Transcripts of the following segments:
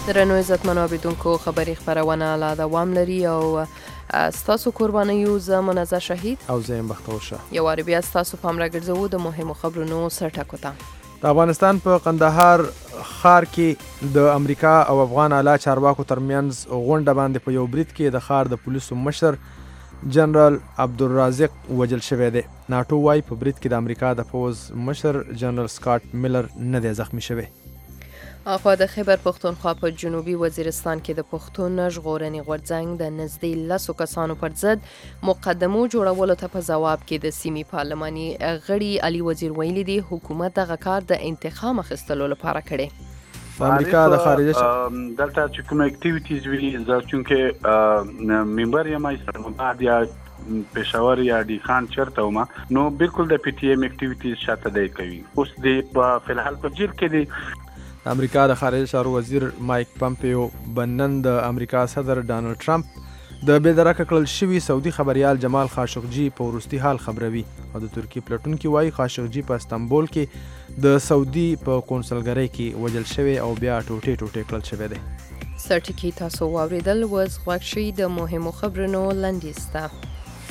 درنو عزتمنو اوریدونکو خبری خبرونه لا دوام لري او ستاسو قربانیو زه منزه شهید او زه بختور شه یو واری بیا ستاسو پام راګرځو د مهمو خبرونو سرټکو ته. د افغانستان په قندهار ښار کې د امریکا او افغان اعلی چارواکو ترمنځ غونډه باندې په یو برید کې د ښار د پولیسو مشر جنرال عبدالرازق وجل شوی دی. ناټو وايي په برید کې د امریکا د پوز مشر جنرال سکاټ میلر نه دی زخمی شوی. اخوا د خیبر پختونخوا په جنوبي وزیرستان کې د پښتون ژغورنې غورځنګ د نږدې 10 کسانو پر ضد مقدمو جوړولو ته په ځواب کې د سیمې پارلماني غړي علي وزیر ویلي دی حکومت دغه کار د انتقام اخیستلو لپاره کړي. د امریکا د خارجه دلته چې کوم اکټیویټیز ویلي زه چونکه ممبر یم اسلامآباد یا پېښور یا ډي خان چرته وم نو بالکل د پی ټی ایم اکټیویټیز شاته دی کوي. اوس د فلحال په جیل کې دی. د امریکا د خارجه چارو وزیر مایک پمپیو بنن د امریکا صدر ډانلډ ټرمپ د بېدرکه کړل شوي سعودي خبريال جمال خاشقجي په وروستي حال خبروي او د ترکیې پلټونکي وایي خاشقجي په استانبول کې د سعودي په قونسلګرۍ کې وژل شوی او بیا ټوټې ټوټې کړل شوی دی. سرټکی تاسو واوریدل وز غوښ شي د مهمو خبرونو لنډیسته.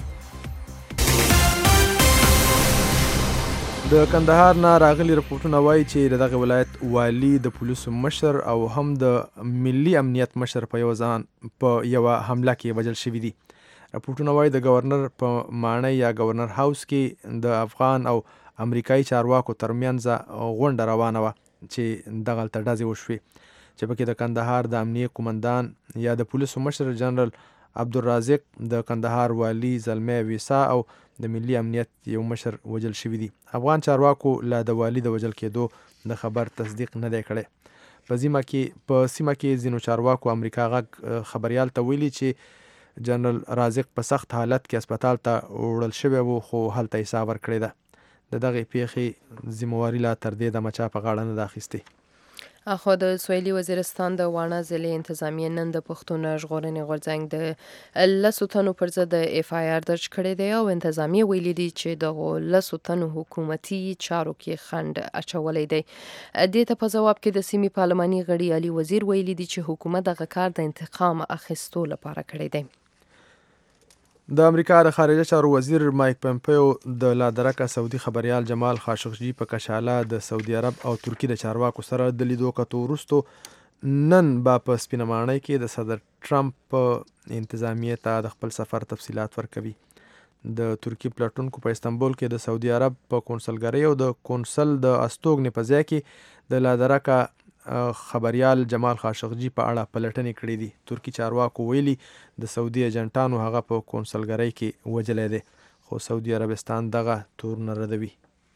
د کندهار نه راغلي رپورټونه وایي چې دغه ولایت والی د پولیسو مشر او هم د ملي امنیت مشر په یو حمله کې وژل شوي دي. رپورټونه وایي د گورنر په ماڼۍ یا گورنر هاوس کې د افغان او امریکایي چارواکو ترمنځ غونډه روانه وه چې دغلته ډزې وشوې چې پکې د کندهار د امنیه قومندان یا د پولیسو مشر جنرال عبدالرازق د کندهار والی زلمی ویسا او د ملي امنیت یو مشر وژل شوي دي. افغان چارواکو لا د والی د وژل کېدو د خبر تصدیق نه دی کړی. په سیمه کې ځینو چارواکو امریکا غږ خبریال ته ویلي چې جنرال رازق په سخت حالت کې هسپتال ته وړل شوی و خو هلته یې ساه ورکړې ده. د دغې پیښې ذمهواري لا تر دې دمه چا په غاړه نه ده اخیستې. اخو د سویلي وزیرستان د واڼه ضلع انتظامیه نن د پښتون ژغورنې غورځنګ د 10 تنو پر ضد د اف آی آر درج کړی دی او انتظامیه ویلي دی چې د 10 تنو حکومتي چارو کې خنډ اچولی دی. دې ته په ځواب کې د سیمې پارلماني غړي علي وزیر ویلي دی چې حکومت دغه کار د انتقام اخیستو لپاره کړی دی. د امریکا د خارجه چارو وزیر مایک پمپیو د لادرکه سعودي خبريال جمال خاشقجي په کشاله د سعودي عرب او ترکی د چارواکو سره د لیدو کتو وروستو نن با په سپینه ماڼۍ کې د صدر ټرمپ انتظامیه ته د خپل سفر تفصیلات ورکوي. د ترکی پلټونکو په استانبول کې د سعودي عرب په قونسلګرۍ او د قونسل د استوګنې په ځای کې د لادرکه خبريال جمال خاشقجي په اړه پلټنې کړې دي. ترکی چارواکو ویلي د سعودي ایجنټانو هغه په قونسلګرۍ کې وژلی دی خو سعودي عربستان دغه تور نه ردوي.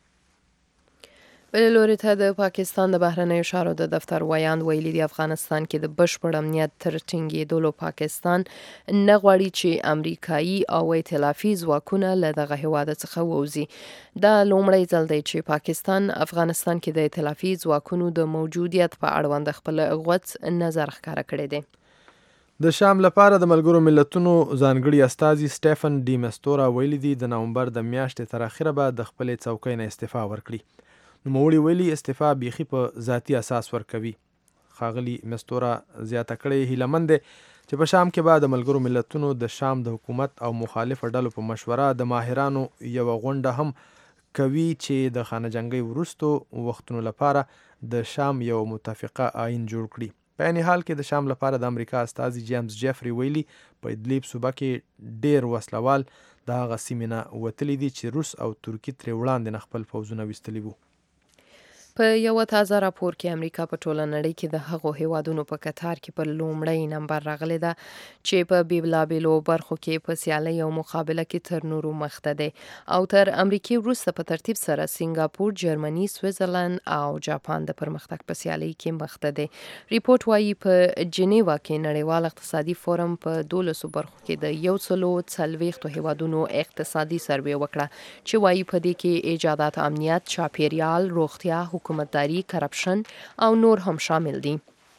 بل لوري ته د پاکستان د بهرنیو چارو د دفتر ویاند ویلي دی افغانستان کې د بشپړ امنیت تر ټینګېدلو پاکستان نه غواړي چې امریکایي او ائتلافي ځواکونه له دغه هیواد څخه ووځي. دا لومړی ځل دی چې پاکستان افغانستان کې د ائتلافي ځواکونو د موجودیت په اړوند خپل غوڅ نظر ښکاره کړی دی. د شام لپاره د ملګرو ملتونو ځانګړي استازي سټیفن ډي مستورا ویلي دی د نومبر د میاشتې تر اخره به د خپلې څوکۍ نه استعفا ورکړي. نوموړي ویلي استعفا بیخي په ذاتي اساس ورکوي. ښاغلي مستورا زیاته کړې هیله مند دی چې په شام کې به د ملګرو ملتونو د شام د حکومت او مخالفو ډلو په مشوره د ماهرانو یوه غونډه هم کوي چې د خانه جنګۍ وروستو وختونو لپاره د شام یو متفقه آئین جوړ کړي. په عین حال کې د شام لپاره د امریکا استازي جیمز جیفري ویلي په ادلیب صوبه کې ډیر وسلوال د هغه سیمې نه وتلي دي چې روس او ترکي ترې وړاندې نه خپل پوځونه ویستلي وو. په یو تازه راپور کې امریکا په ټوله نړۍ کې د هغو هیوادونو په کتار کې پر لومړی نمبر راغلی ده چې په بیلابیلو برخو کې په سیالۍ او مقابله کې تر نورو مخته دی او تر امریکې وروسته په ترتیب سره سنگاپور، جرمني، سویټزرلند او جاپان د پرمختګ په سیالۍ کې مخته دی. ریپورت وایي په جنیوا کې نړیوال اقتصادي فورم په 12 برخو کې د 140 هیوادونو اقتصادي سروې وکړه چې وایي په دې کې ایجادات، امنیت، چاپیریال، روغتیا، حکومتداري، کرپشن او نور هم شامل دي.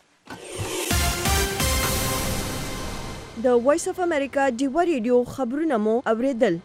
د وایس اف امریکا ډیوا ریډیو خبرونه مو اوریدل.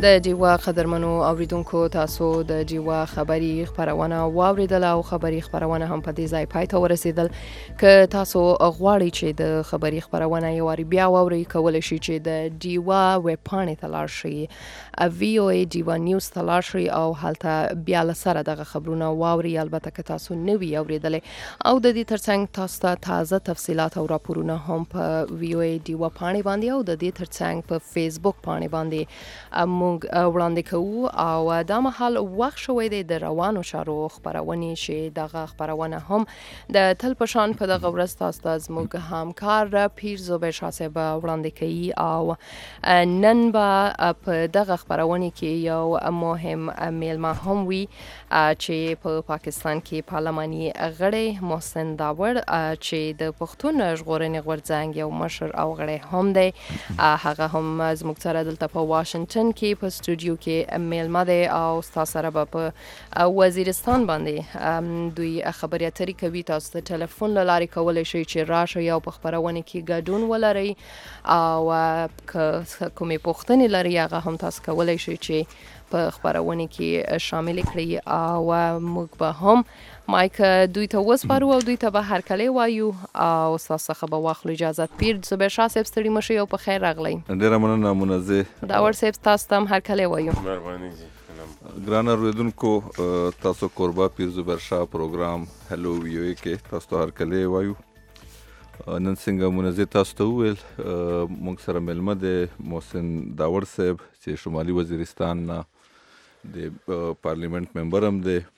د جیوا قدرمنو اوریدونکو تاسو د جیوا خبری خبرونه واوریدل او خبری خبرونه هم په دې ځای پای ته ورسیدل. که تاسو غواړئ چې د خبری خبرونه یو واری بیا واورئ، کولی شئ چې د جیوا ویب پاڼې ته لاړ شئ، VOA جیوا نیوز ته لاړ شئ او هلته بیا له سره دغه خبرونه واورئ. البته که تاسو نه وي اوریدلی او د دې ترڅنګ تاسو ته تازه تفصیلات او راپورونه هم په VOA جیوا پاڼې باندې او د دې ترڅنګ په فیسبوک پاڼې باندې موږ وړاندې کوو. او دا مهال وخت شوی دی د روانو چارو خبرونې چې دغه خبرونه هم د تل په شان په دغه ورځ تاسو ته زموږ همکار پیر زبیر شاه صاحب وړاندې کوي. او نن به په دغه خبرونه کې یو مهم میلمه هم وي چې په پاکستان کې پارلماني غړی محسن داور چې د پښتون ژغورنې غورځنګ یو مشر او غړی هم دی، هغه هم زموږ سره دلته په واشنگټن کې په سټوډیو کې میلمه دی او تاسو سره به په وزیرستان باندې دوی خبرې اترې کوي. تاسو ته ټلیفون له لارې کولی شئ چې راشئ او په خبرونه کې ګډون ولرئ او کومې پوښتنې لرئ هغه هم تاسو کولی شئ چې په خبرونه کې شامل کړئ او موږ به هم مایک دوی ته وسپارو او دوی ته به هرکلی وایو او تاسو څخه به واخلو اجازه. پیر زبیر شاه صاحب ستړي مه شئ او په خیر راغلی. ډېره مننه منزه داور صاحب تاسو ته هم هرکلی وایو. مهرباني جی. ګران اوریدونکو تاسو کوربه پیر زبیر شاه پروګرام هلو VOA کې تاسو ته هرکلی وایو. نن څنګه منزه تاسو ته وویل موږ سره میلمه دی محسن داور صاحب چې شمالي وزیرستان نه د پارلیمنت ممبر هم دی،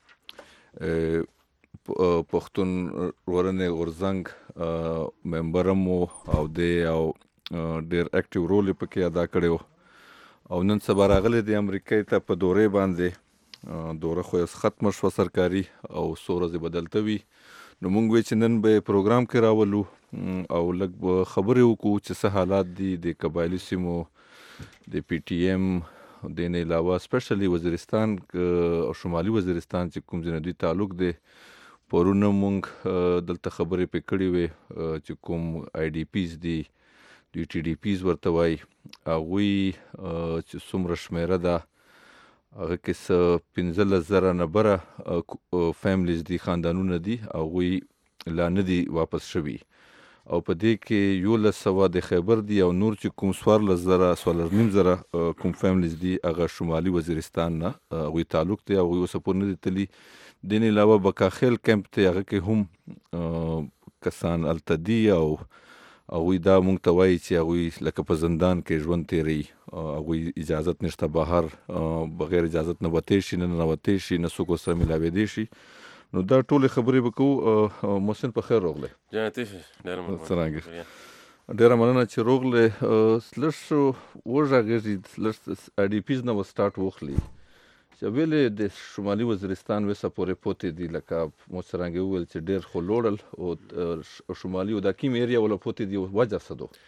پښتون ژغورنې غورځنګ ممبر هم او دی او ډېر اکټیو رول یې پکې ادا کړی او نن سبا راغلی دی امریکې ته په دورې باندې. دوره خو یې ختمه شوه سرکاري او څو ورځې به دلته وي، نو موږ وی چې نن به پروګرام کې راولو او لږ به خبرې وکړو چې څه حالات دي د قبایلي سیمو د PTM د نه علاوه سپیشلی وزیرستان او شمالي وزیرستان چې کوم ځای دوی تعلق دی. پرونه موږ دلته خبرې پې کړې وې چې کوم IDPs دي، دوی TDPs ورته وایي، هغوی چې څومره شمیره ده هغه کې څه 15,000 نه بره فیملیز دي، خاندانونه دي، هغوی لا نه دي واپس شوي او په دې کې 1100 د خیبر دي او نور چې کوم 14,000 کوم فیملیز دي هغه شمالي وزیرستان نه هغوی تعلق دی، هغوی اوسه پورې نه دي تللي. د نه علاوه بکاخیل کیمپ دی، هغه کې هم کسان هلته دي او هغوی دا موږ ته وایي چې هغوی لکه په زندان کې ژوند تیروي، هغوی اجازت نشته بهر بغیر اجازت نه وتی شي، نه ننوتی شي، نه څوک ورسره میلاویدی شي. نو دا ټولې خبرې به کوو. محسن په خیر راغلی. څرنګه ډېره مننه چې راغلی. لږ وغږېږي، لږ IDPs نه به سټارټ واخلي چې ولې د شمالي وزیرستان وسه پورې پوتې دي، لکه مو څرنګه وویل چې ډېر خو لوړل او شمالي او دا کوم ایریا ولا پوتې دي، وجه څه ده؟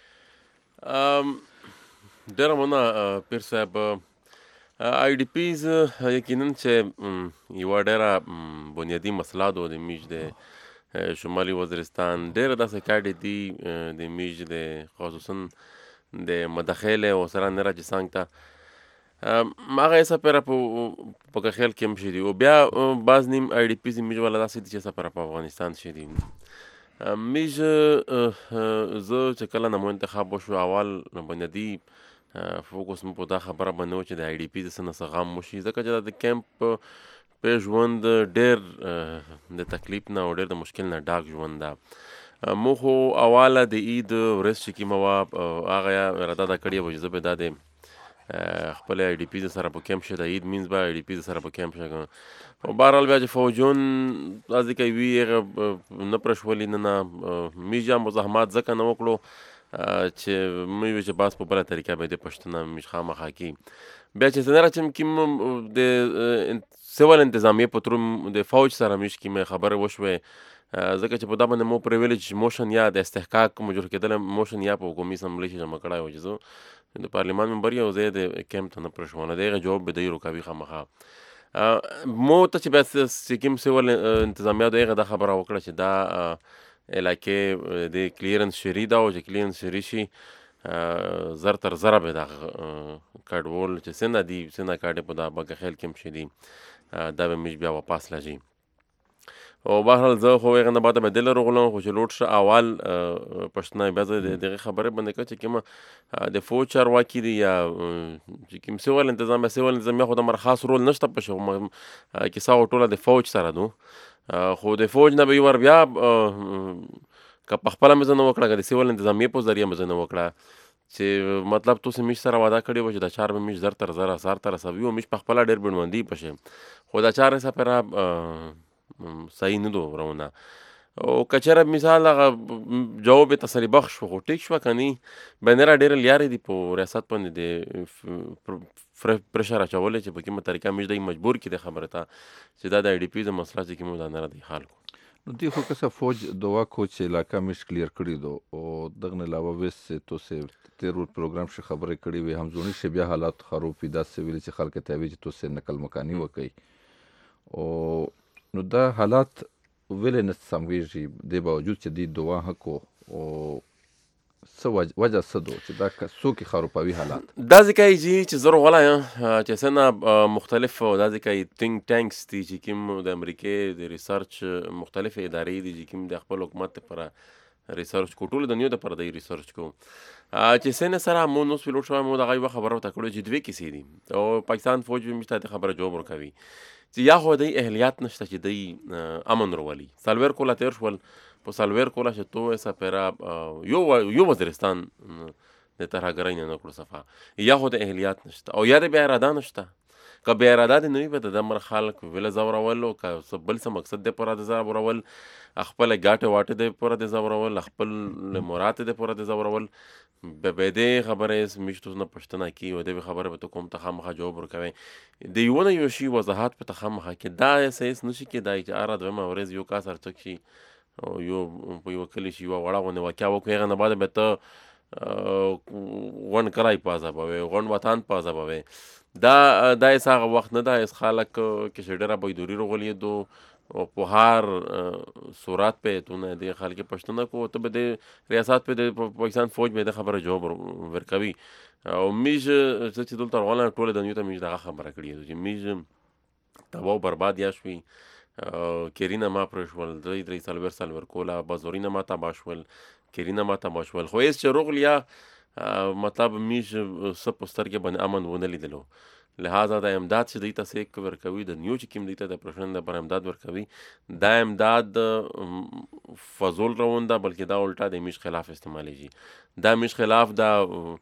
ډېره مننه پیر صاحب. IDPs یقینا چې یوه ډېره بنیادي مسله ده د میج د شمالي وزیرستان. ډېره داسې کاډې دي د میج د خصوصا د مداخل او سره نه راځي څنګ ته هغه یې سپیره په کخیل کې هم شي دي او بیا بعض نیم IDPs میج والا داسې دي چې سپیره په افغانستان شي دي. میج زه چې کله نمو انتخاب وشو اول بنیادي فوکس مو په دا خبره باندې و چې د IDPs څه نه څه غم وشي، ځکه چې د کیمپ په ژوند ډېر د تکلیف نه او ډېر د مشکل نه ډاک ژوند ده. مو خو اوله د عید ورځ چې کومه وه هغه اراده دا کړې وه چې زه به دا د خپل IDPs سره په کیمپ شه، د عید مینځ به IDPs سره په کیمپ شه. او بهرحال بیا چې فوجون داسې کوي هغه نه پرشولي نه میج هم مزاحمت ځکه نه وکړو چې موږ وی چې باز په بله طریقه به د پښتنه میج خامخا کي. بیا چې څنګه راچم کوم د سیول انتظامیه په تروم د فوج سره میج کې مې خبره وشوه، ځکه چې په دا باندې مو پرې ویلې چې موشن یا د استحقاق موجود کېدل موشن یا په حکومي اسمبلی کې جمع کړای و چې زه د پارلیمان ممبر یم او زه د کیمپ ته نه پرشونه د هغې جواب به دی روکوي خامخا. مو ته چې بیا سکیم سیول انتظامیه د هغې دا خبره وکړه چې دا علاقې د کلیرنس شری ده او چې کلیرنس شری شي زر تر زره به دغه کډوال چې څنګه دي څنګه کاډې په دا بګه خیل کې شي دي دا به میش بیا واپس لږي او بهرحال زه خو هغه نه بعد به دل رغلم خو چې لوټ شه اول پښتنه بیا زه دغه خبره باندې کړ چې کوم د فوج چارواکي دي یا چې کوم سیول انتظام خو د مرخص رول نشته په شو کیسه ټوله د فوج سره دو خو د فوج نه به ور بیا که په خپل مزه نه وکړه د سیول انتظامیه په ذریعہ مزه نه وکړه چې مطلب تو سه میش سره وعده کړی و چې د 4 میش زر تر زر سار تر سوي او میش په خپل ډېر بنوندي پشه خو دا 4 سه پر صحیح نه دو ورونه او کچره مثال هغه جواب تسلی بخش خو ټیک شو کني بنره ډېر لیاري دی په ریاست باندې د پرشر اچولې چې په کومه طریقه مې د مجبور کړي خبره تا چې دا د ای ډی پی د مسله چې کومه دا نه دی حال کو نو دی خو کسه فوج دوا کو چې علاقہ مش کلیر کړی دو او دغه علاوه وس تو سه تیر پروګرام شي خبره کړي وي هم زونی شي بیا حالات خراب پیدا سویل چې خلک ته وی چې تو سه نقل مکانی وکي او نو دا حالات ویل نه سمويږي د باوجود چې دی دوا حق او سو وجه صدو چې دا څوک خرابوي حالات دا ځکه چې زه غواړم چې څنګه مختلف دا ځکه تینک ټانکس دي چې کوم د امریکای د ریسرچ مختلف ادارې دي چې کوم د خپل حکومت لپاره ریسرچ کوټول د نیو د پر د ریسرچ کو چې څنګه سره مو نو سپیلو شو مو دغه خبره تا کړو چې دوی کیسې دي او پاکستان فوج به مشته خبره جواب ورکوي چې یا خو د اهلیت نشته چې دی امن ورولي سالور کولا تیر شول په سالور کولا چې تو ایسا پیرا یو وزیرستان د ترهګرۍ نه کړو صفه یا خو د اهلیت نشته او یا د بیا اراده نشته که بیا اراده د نوې په د مر خلک ویل زورول او که بل څه مقصد د پوره د زورول خپل غاټه واټه د پوره د زورول خپل مراد د پوره د زورول به دې خبره مشتو نه پښتنه کی او د خبره به کوم ته خامخا جواب ورکوي د یو نه یو شی وضاحت په تخمخه کې دا سیس نشي کې دای چې اراد و ما ورز یو کا سر چک شي او یو په یو کلی شي وړه غونه واقعا وکړه نه بعد به ته ون کرای پازا به ون وطن پازا به دا هغه وخت نه دا اس خلک کې شډره به دوری رغلی دو او په هر صورت په تونه د خلک پښتنه کو ته به د ریاست په د پاکستان فوج به د خبره جواب ورکوي او میج چې دلته غواړم ټول د نیو ته میج دغه خبره کړی چې میج تباہ برباد یا شوي کیرینا ما پرشول درې سالور کولا بازورینا ما تباشول کیرینا ما تباشول خو هیڅ چروغلیا مطلب میج سب پسترګه باندې امن ونه لیدلو لہذا د امداد چې دیتا سیک ورکوي د نیو چې کوم دیتا د پرشن د پر امداد ورکوي دا امداد فضول روان ده بلکې دا الټا د میش خلاف استعمالیږي دا میش خلاف دا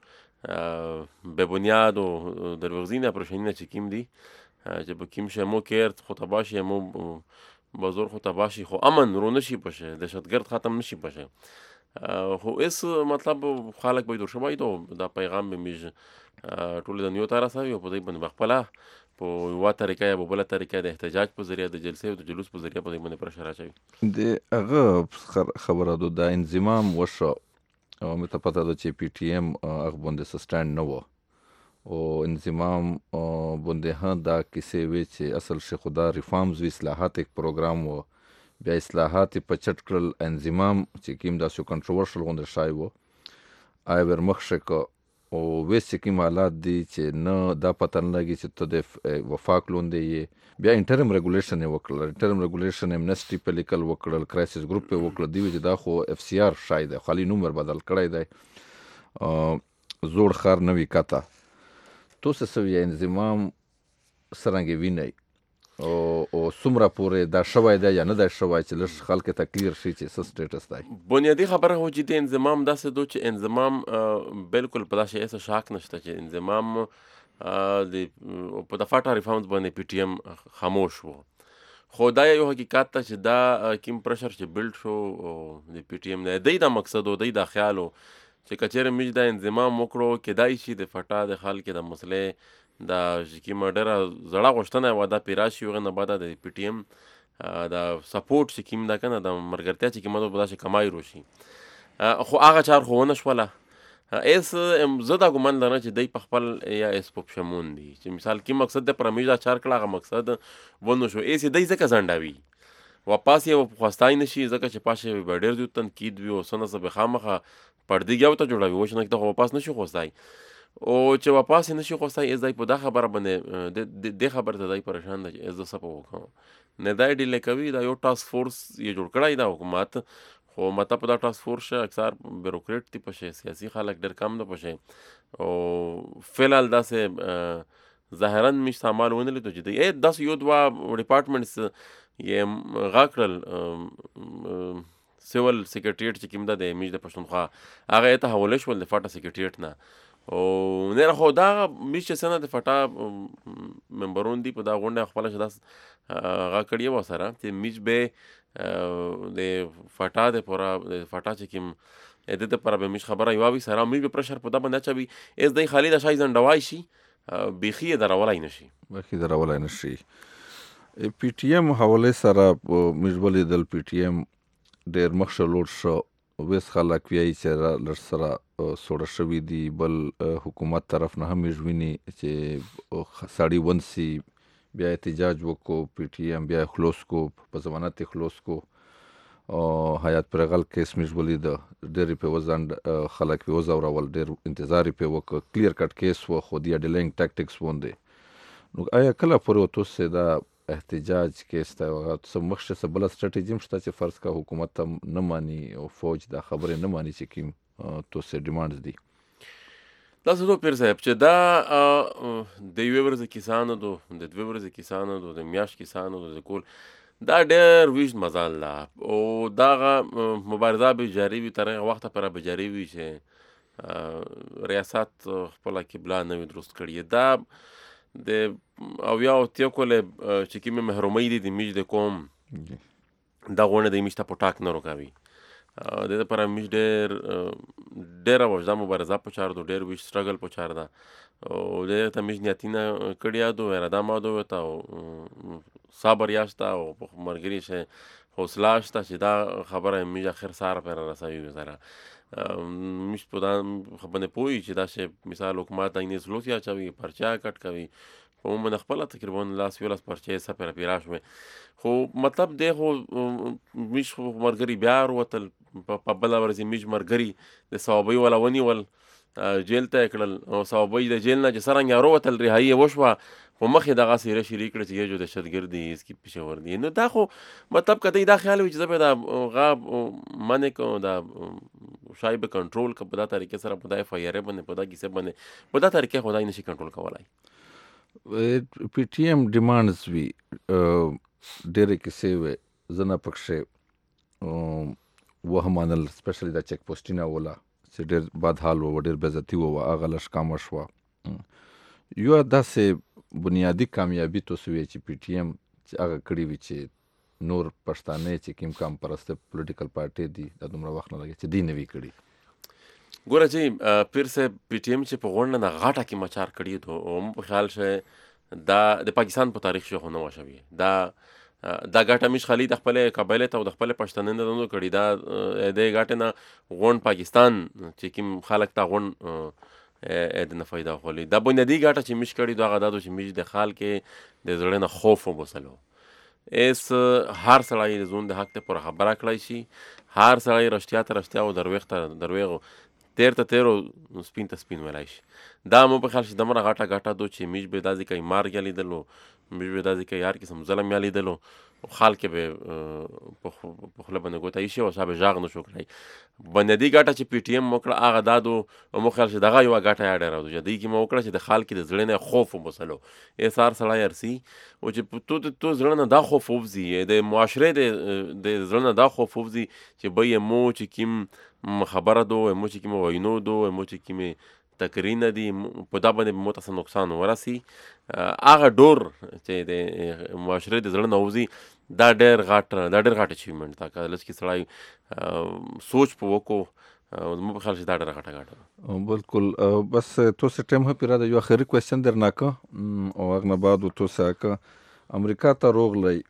به بنیاد او دروغزینه پرشنینه چې کوم دي چې به کوم شمو کېرت خو تباشي مو بازور خو تباشي خو امن رو نشي پشه دهشتګرد ختم نشي پشه خو اس مطلب خلک به دور شوی دا پیغام به میج ټول د نیو تر راځي او په دې باندې خپل په یو طریقه یا بل طریقه د احتجاج په ذریعہ د جلسې او د جلوس په ذریعہ په دې باندې پرشر راځي د هغه خبره د انضمام وشو او مته پته ده چې پی ټی ایم هغه باندې سټاند نه و او انضمام باندې ها دا کیسې وی چې اصل شي خدا ریفارمز و اصلاحات یک پروګرام و بیا اصلاحات په چټ کړل انضمام چې کیم دا سو کنټروورشل غونډه شای وو آی ور مخشک او ویسې کوم حالات دي چې نه دا پته نه لګي چې ته د وفاق لوندې بیا انټرم ریګولیشن یې وکړل انټرم ریګولیشن امنسټي په لیکل وکړل کرایسس ګروپ په وکړل دی چې دا خو اف سی آر شاید خالي نومر بدل کړی دی زوړ خار نوی کاته تو څه سوي انضمام سرنګ ویني او څومره پورې دا شوی دی یا نه دی شوی چې لږ خلک ته کلیر شي چې څه سټیټس دی بنیادی خبره هو چې د انضمام داسې دو چې انضمام بالکل په داسې ایسه شاک نشته چې انضمام په دفعه ریفارمز باندې پی ټی ایم خاموش وو خو دا یو حقیقت ته چې دا کوم پرشر چې بلډ شو د پی ټی ایم نه دی دا مقصد او دی دا خیال چې کچېره میج دا انضمام وکړو کېدای شي د فټا د خلک د مسلې دا چې مډره زړه غوښتنه و دا پیراشي وغه نه بعد د پی ټی ایم دا سپورټ چې کیم دا کنه د مرګرتیا چې کیمه به دا چې کمای روشي خو هغه چار خو نه شوله اس زدا ګمان لرم چې دای په خپل یا اس پوپ شمون دي چې مثال کی مقصد د پرمیج دا چار کړه مقصد ونه شو ایس دای زکه زنډاوي واپس یې خوستای نشي زکه چې پاشه به ډیر د تنقید وی او سنه سبه خامخه پردیګ یو ته جوړوي وش نه ته واپس نشي خوستای او چې واپس نشي خوستای از دای په دا خبره باندې د خبره ته دای پریشان دی از د سپو وکړو نه دای ډیل کوي دا یو ټاسک فورس یې جوړ کړای دا حکومت خو مته په دا ټاسک فورس اکثر بیوروکریټ تی پشه سیاسي خلک ډېر کم نه پشه او فعلال داسې ظاهرا مش استعمال ونه لیدو چې دی داس یو دوا ډپارټمنټس یې غاکړل سیول سیکریټریټ چې کوم ده د میج د پښتونخوا هغه ته حواله شول د فاټا سیکریټریټ نه او نه خو دا میش چې سنه د فاټا ممبرون دی په دا غونډه خپل شداس هغه کړی و سره چې میج به د فاټا د پورا د فاټا چې کوم د دې پر به میش خبره یووي سره میج به پرشر په دا باندې چوي از د خالد شای زندوای شي بيخي درولای نشي بيخي درولای نشي پی ټی ایم حواله سره مجبل دل پی ټی ایم ډېر مخشه لوړ شو ویس خلک ویایي چې لږ سره سوړه شوي دي بل حکومت طرف نه هم ویني چې سړی ونسي بیا احتجاج وکړو پی ټی ایم بیا خلاص کو په ضمانت خلاص کو حیات پرغل کیس مجبلی د ډېر په وزن خلک په وزاورول ډېر انتظار په وک کلیر کټ کیس و خو دی ډیلینګ ټاکټکس وونده نو آیا کله پورې توسه دا احتجاج کیس ته څه مخشه څه بل ستراتیژي مشته چې فرض کا حکومت ته نه مانی او فوج دا خبره نه مانی چې کیم توسه ډیماندز دي تاسو ته پیر صاحب چې دا د یو ورځ کسانو د دوه ورځ کسانو د میاش کسانو د کول دا ډېر ویش مزال لا او دا مبارزه به جاری وي تر وخت پر به جاری وي چې ریاست خپل قبله نه درست کړي دا د او یا تیو کوله چې کیمه محرومي دي د میج د کوم دا غونه د میج ته پټاک نه روکاوي د دې پر میج ډېر وځه مبارزه په چار دو ډېر ویش سټرګل په چار دا او د ته میج نیاتینه کړیا دو اراده ما دو ته صبر یاشتا او مرګري شه حوصله شته چې دا خبره میج اخر سار پر رسوي وزره مش په دا خبره پوي چې دا شه مثال حکومت دینه سلوسیا چوي پرچا کټ کوي په من خپل تقریبا لاس ویلاس پرچې سپر پیراش مې خو مطلب دی خو مش مرګري بیا وتل په بل ورځ میج مرګري د ثوابي ولا ونی ول جیل ته کړل او ثوابي د جیل نه چې سرنګ وروتل رهایی وشوه په مخې دغه سیره شریک کړ چې یو د شتګردي اس کی پېښور دی نو دا خو مطلب کته دا خیال وي چې زه به دا غاب منه کو دا شایب کنټرول ک په دا طریقې سره په دا فایره باندې په دا کیسه باندې په دا طریقې خدای نشي کنټرول کولای پی ټی ایم ډیمانډز وی ډېر کیسه و زنه پکشه وهمانل سپیشلی دا چک پوسټینا ولا چې ډېر بد حال و ډېر بزتی و هغه لش کام شو یو داسې بنیادی کامیابی تو سوي چې پی ټی ایم چې هغه کړی وي چې نور پښتانه چې کوم کام پرسته پولیټیکل پارټي دي د دومره وخت نه لګي چې دی نوي کړی ګوره چې پیر سه پی ټی ایم چې په غونډه نه غاټه کې مچار کړی ته او په خیال شه دا د پاکستان په تاریخ شو نه وشوي دا غاټه مش خالد خپل قبایل ته او د خپل پښتنه نه نو کړی دا د غاټه نه غون پاکستان چې کوم خلک تا غون د نه فائدہ خولي دا بنیادی ګټه چې مش کړي دا غدادو چې مش د خال کې د زړه نه خوف وبسلو اس هر سړی د زون د حق ته پر خبره کړی شي هر سړی رښتیا او دروغ تیر ته تیر سپین ته سپین ولای شي دا مو په خال شي دمره غاټه دو چې مش به دازي کوي مار غلي دلو مش به دازي کوي هر قسم ظلم یالي دلو خال کې به په خله باندې ګوتای شي او صاحب ژاغ نه شو کړی بنیادی ګټه چې پی ټی ایم موکړه هغه دادو مو خیال شي دغه یو ګټه یاد راوځي چې دی کې مو وکړه چې د خال کې د زړه نه خوف وبسلو ایثار سړی ارسي او چې تو زړه نه دا خوف وبزي د معاشره د زړه نه دا خوف وبزي چې به مو چې کیم خبره دو مو چې کیم وینو دو مو چې کیم تقرینه دي په دا باندې متاسف نقصان ورسي هغه ډور چې د معاشره د زړه نوځي دا ډېر غاټ اچیومنت تا کله چې سړی سوچ په وکړو مو په خیال شي دا ډېر غاټه بالکل بس تو سه ټیم هپیرا د یو اخري کوېسچن درناکه او هغه نه بعد تو سه که امریکا ته روغلی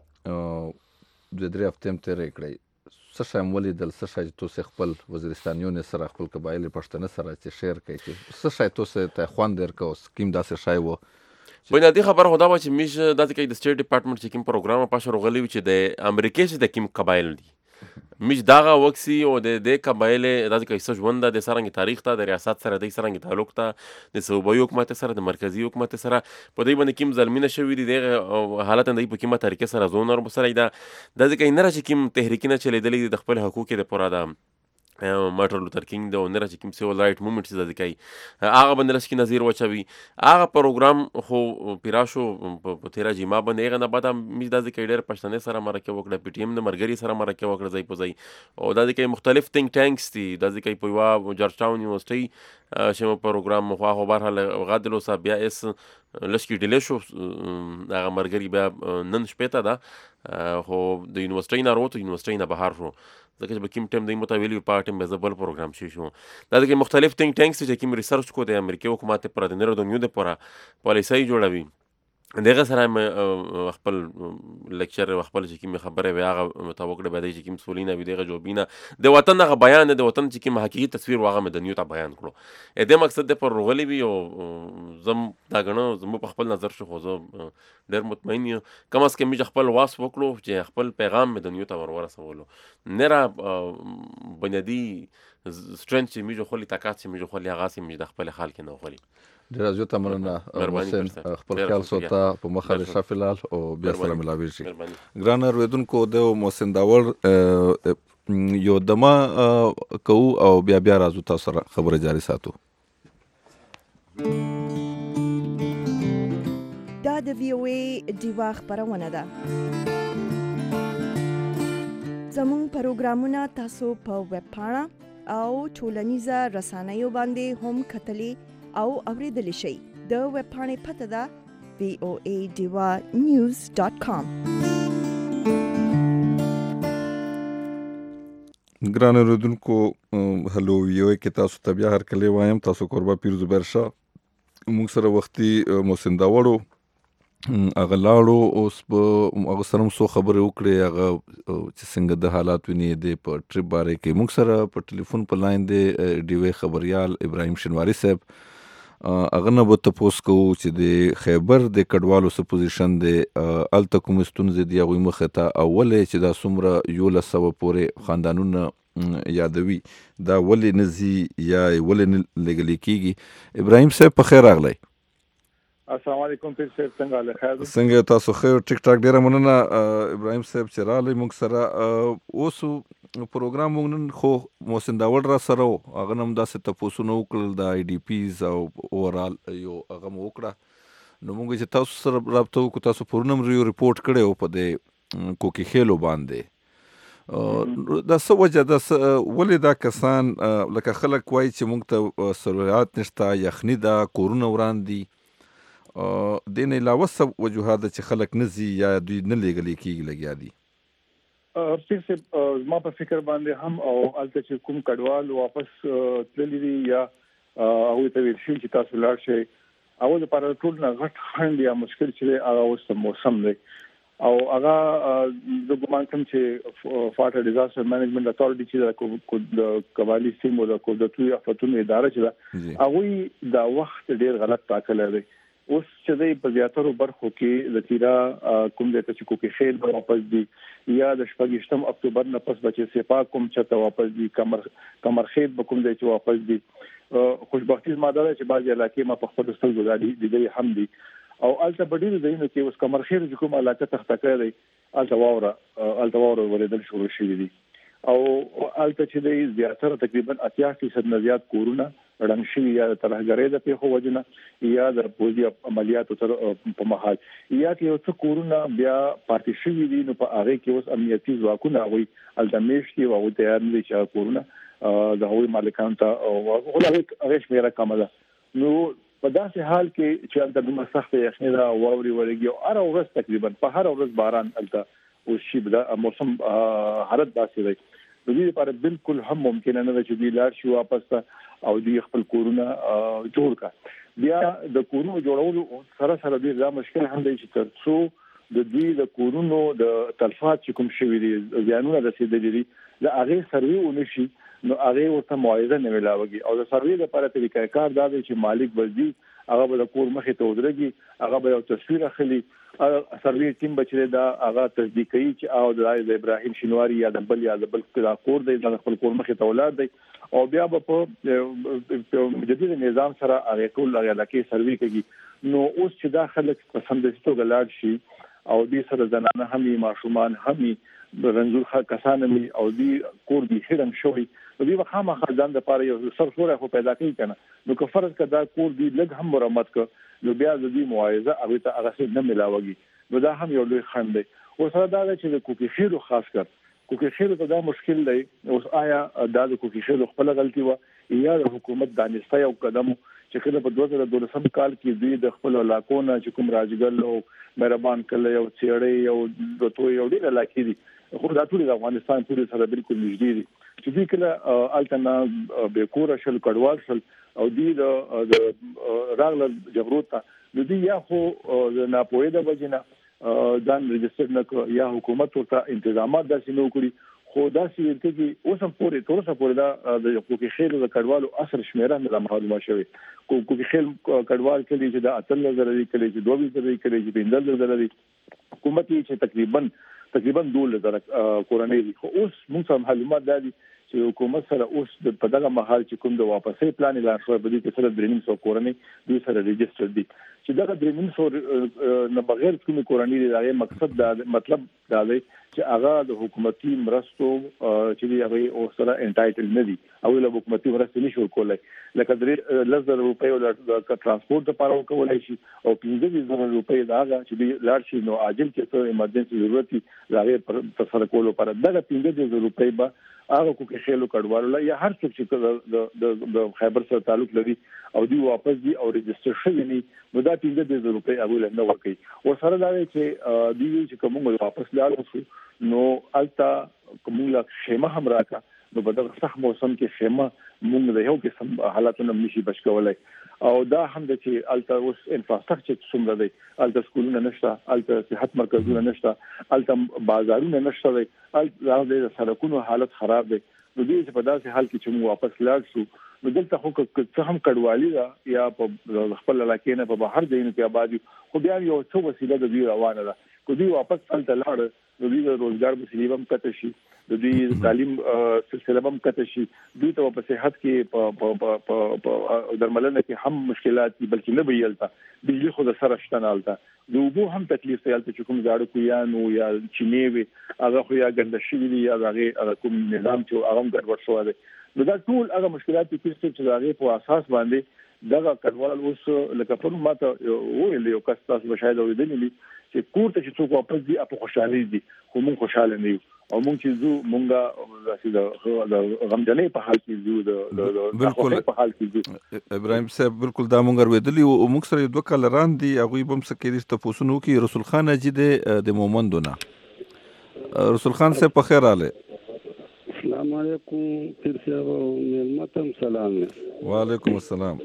د درې هفتې تیرې کړی څه شی ولیدل څه شی تو سه خپل وزیرستانیون سره خپل قبایل پښتنه سره چې شیر کوي چې څه شی تو سه ته خوان درکو سکیم داسې شی و بنیادی خبر خدا و چې میش داسې کې د سټیټ ډپارټمنټ چې کوم پروګرام پاشه روغلی و چې د امریکا چې د کوم قبایل دي میج داغه وکسي او د قبایل د کیسه ژوند د سرنګ تاریخ ته د ریاست سره د سرنګ تعلق ته د صوبایي حکومت سره د مرکزی حکومت سره په دې باندې کوم ظلمینه شوی دي د حالت د په کومه طریقې سره زون اور سره د ځکه نه راځي کوم تحریکونه چلیدلې د خپل حقوق د پوره د مارټن لوتر کینګ د ونره چې کوم سیول رائټ موومېنټ چې د کوي هغه باندې لسکی نظیر وچوي هغه پروګرام خو پیراشو په تیرا جیما باندې هغه نه بعد می د ډېر پښتنې سره مرکه وکړه پی ټی ایم د مرګري سره مرکه وکړه ځای په ځای او د دې مختلف تھنک ټانکس دي د دې په یو جورج ټاون یونیورسيټي شمو پروګرام خو هغه بهر غادلو صاحب بیا اس لسکی ډیلی شو هغه مرګري بیا نن شپته ده خو د یونیورسيټي نه وروته یونیورسيټي نه بهر شو ځکه چې به کوم ټایم د متویلی پارټیم به زبل پروګرام شي دا د مختلف تھنک ټانکس چې کوم ریسرچ کو د امریکای حکومت پر د نړۍ د نیو د پورا پالیسي جوړوي دغه سره خپل لیکچر خپل چې کوم خبره وي هغه مطابق د بدای چې کوم سولینه وي دغه جوبینه د وطن هغه بیان د وطن چې کوم حقيقي تصویر واغه د نیو ته بیان کړو اې د مقصد د پر رغلی وي او زم دا غنو زم په خپل نظر شو خو زه ډېر مطمئن یم کم از کم چې خپل واس وکړو چې خپل پیغام د نیو ته ورسولو نه را بنیادی سترنث چې میجو خولي طاقت چې میجو خولي هغه سي میج د خپل حال کې نه خولي ډېر زیات مننه محسن خپل خیال سوتا په مخه شافلال او بیا سره ملاوي شي ګران اوریدونکو د محسن داور یو دما کو او بیا راځو تاسو سره خبره جاري ساتو دا د وی او ای دیوا خبرونه ده زموږ پروګرامونه تاسو په ویب پاڼه او ټولنیزه رسنیو باندې هم کتلی او اوریدلی شئ د ویب پاڼې پته ده voadivanews.com ګران اوریدونکو هلو ویو کې تاسو ته بیا هر کله وایم تاسو قربا پیر زبیر شاه موږ سره وختي محسن داوړو هغه لاړو اوس په هغه سره مو خبرې وکړې هغه چې څنګه د حالات ویني د په ټریپ باره کې موږ سره په ټلیفون په لاین دی ډیوی خبريال ابراهیم شنواری صاحب هغه نه به تاسو کو چې د خیبر د کډوالو سپوزیشن د الته کوم ستونزې دی هغه مخه ته اولې چې دا څومره یو لسو پورې خاندانونه یادوي دا ولې نزي یا ولې لګل کېږي ابراهیم صاحب په خیر راغلی السلام علیکم پیر صاحب څنګه حال خیر څنګه تاسو خیر ټیک ټاک ډیره مننه ابراهیم صاحب چې راغلی موږ سره اوس پروګرام موږ نن خو محسن داوړ را سره هغه هم داسې تاسو نو وکړل د آی ډی پیز او اورال یو هغه مو وکړه نو موږ چې تاسو سره رابطه وکړو تاسو پرونم ریپورت کړو په دې کوکی خېلو باندې دا څه وجه ده ولې دا کسان لکه خلک وایي چې موږ ته سہولت نشته یخني دا کورونه وړاندې دین علاوه څه وجوهات چې خلک نزي یا دوی نه لګلې کېږي لګیا دي پیر صاحب ما په فکر باندې هم او الته چې کوم کډوال واپس تللی یا او ته ویل شي چې تاسو لاړ شئ او د پر ټول نه غټ خند یا مشکل چې هغه اوس موسم دی او هغه د ګمان کوم چې فاټر ډیزاستر مینجمنت اتھارټي چې د قبایلی سیمو د کوډتوی افتونو اداره چې هغه دا وخت ډیر غلط ټاکل دی اوس چې د زیاترو برخو کې د تیرا کوم د تشکو کې خیر واپس دي یا د 28 اکتوبر نه پس بچي سپا کوم چې واپس دي کمر خیر کوم د چې واپس دي خوشبختی ماده چې بعض علاقې ما په خپل ستل ګزاري دي هم دي او الته بډیر دینو کې اوس کمر خیر کوم علاقه تخته کړی الته واوره ولېدل شروع شوې دي او الته چې د زیاتره تقریبا 80% نه زیات کورونه رنګ شوی یا ترهګرۍ د پیښو وجنه یا د پوزي عملیاتو تر په مهال یا کې یو څه کورونه بیا پاتې شوی دي نو په هغه کې اوس امنیتي ځواکونه وي الدمشتي او تیار دي چې کورونه د هوی مالکان ته او هغه شمیره کم ده نو په داسې حال کې چې د سخت یخنۍ را ووري ورګي او هر ورځ تقریبا په هر ورځ باران الته او شی د موسم حالت داسې دی د دې لپاره بالکل هم ممکن نه ده چې دی لار شي واپس او دی خپل کورونه جوړ کا بیا د کورونو جوړولو سره سره د مشکل هم دی چې ترڅو د دې د کورونو د تلفات چې کوم شوی دي ځانونه رسیدلي دي د هغه سروي ونشي نو هغه ورته معاوضه نه ملاويږي او د سروي لپاره طریقې کار دا دی چې مالک وزي هغه به د کور مخې ته ودرېږي، هغه به یو تصویر اخلي، سروي ټیم به چې دا هغه تصدیق کوي چې او د ابراهیم شینواری یا د بل کور دی د خپل کور مخې ته ولاد دی، او بیا به په جدید نظام سره هغه ټول علاقې سروي کوي. نو اوس چې دا خلک په سمدستي توګه لاړ شي او دې سره زنانه هم ماشومان هم رنځور کسان هم او دې کور به هرم شوی، نو دې خامخا ځان د پاره یو سرسوره خو پیدا کوي کنه. نو که فرض کړه کور دې لږ هم مرمت ک نو بیا د دې معاوضه هغه ته هغه څه نه ملاوي، نو دا هم یو لوی خنډ دی. او سره دا چې د کوکي خیرو خاص کر کوکي خیرو ته دا مشکل دی. اوس آیا دا د کوکي خیرو خپل غلطي و یا د حکومت دانسته یو قدم چې کله په 2012 کال کې دوی د خپل علاقو نه چې کوم راجګل او مهربان کله یو چیړې یو دوتو یو ډیر علاقې دي، خو دا ټول د افغانستان ټول سره بالکل نږدې دي چې دوی کله الټنا به کور شل کډوال شل او دوی د راغله جبروت ته دوی یا خو د ناپوهه د وجنه ځان ريجستر نه یا حکومت ورته انتظامات داسې نو کړی، خو دا چې چې اوس هم پورې تر اوسه پورې دا د کوکي خیل د کډوالو اثر شمیره نه معلومه شوی. کوکي خیل کډوال کلی چې د 18,000 کلی چې 22,000 کلی چې 15,000 حکومت چې تقریبا 12,000 کورنۍ دي. خو اوس موږ معلومات دادي چې حکومت سره اوس په دغه مهال چې کوم د واپسې پلان اعلان شوی په دې کې سره 300 کورنۍ دوی سره ريجستر دي چې دغه 300 نه بغیر کوم کورنۍ د مقصد دا مطلب دا دی چې هغه د حکومتي مرستو چې دی هغه او سره انټایټل نه دي او له حکومتي مرستې نشو کولای، لکه 3,000 روپۍ د ترانسپورت لپاره کولای شي او 15,000 روپۍ دا چې دی لاړ شي نو عاجل کې څه ایمرجنسي ضرورت دی هغه پر سره کولو لپاره دغه 15,000 روپۍ به هغه کوکي خیلو کډوالو یا هر څوک چې د خیبر سره تعلق لري او دی واپس دي او ريجستر شوی نه نو دا 15,000 روپۍ هغه نه ورکړي. او سره دا چې دی چې کوم واپس لاړ شو نو التا کومه خیمه هم راکا نو په دغه صح موسم کې خیمه موږ د یو قسم حالاتونو نشي بچ کولای، او دا هم د چې التا اوس انفراستراکچر څومره دی، التا سکولونه نشته، التا صحت مرکزونه نشته، التا بازارونه نشته، التا د سړکونو حالت خراب دی. نو دې چې په داسې حال کې چې موږ واپس لاړ شو نو دلته خو څه هم کډوالي ده یا په خپل علاقې نه په بهر ځایونو کې آبادي، خو بیا یو څه وسیله د دوی روانه ده. کو دوی واپس الته لاړ نو دوی د روزګار وسیله هم کته شي، د دوی تعلیم سلسله هم کته شي، دوی ته په صحت کې په درملنه کې هم مشکلات دي، بلکې نه ویلته بجلی خو د سره شتنالته د وبو هم تکلیف دی چې کوم زاړه کویانو یا چینیوي هغه خو یا ګنده شي دي یا هغه کوم نظام چې هغه ګډوډ شو دی. نو دا ټول هغه مشکلات چې هغه په اساس باندې دغه کډوال اوس لکه په ماته ویل یو کس تاسو شاید اوریدلی چې کور ته چې څوک واپس دي په خوشحالي دي، خو موږ خوشاله نه یو او موږ چې زو موږ د غمجنې په حال کې زو د بالکل په حال کې زو. ابراهيم صاحب بالکل دا موږ ورېدلی او موږ سره 2 کال وړاندې هغه بم سکه د تاسو کې رسول خان اجي د مومندونه. رسول خان صاحب په خیر حاله. السلام علیکم پیر صاحب او ملمتم سلام. وعلیکم السلام.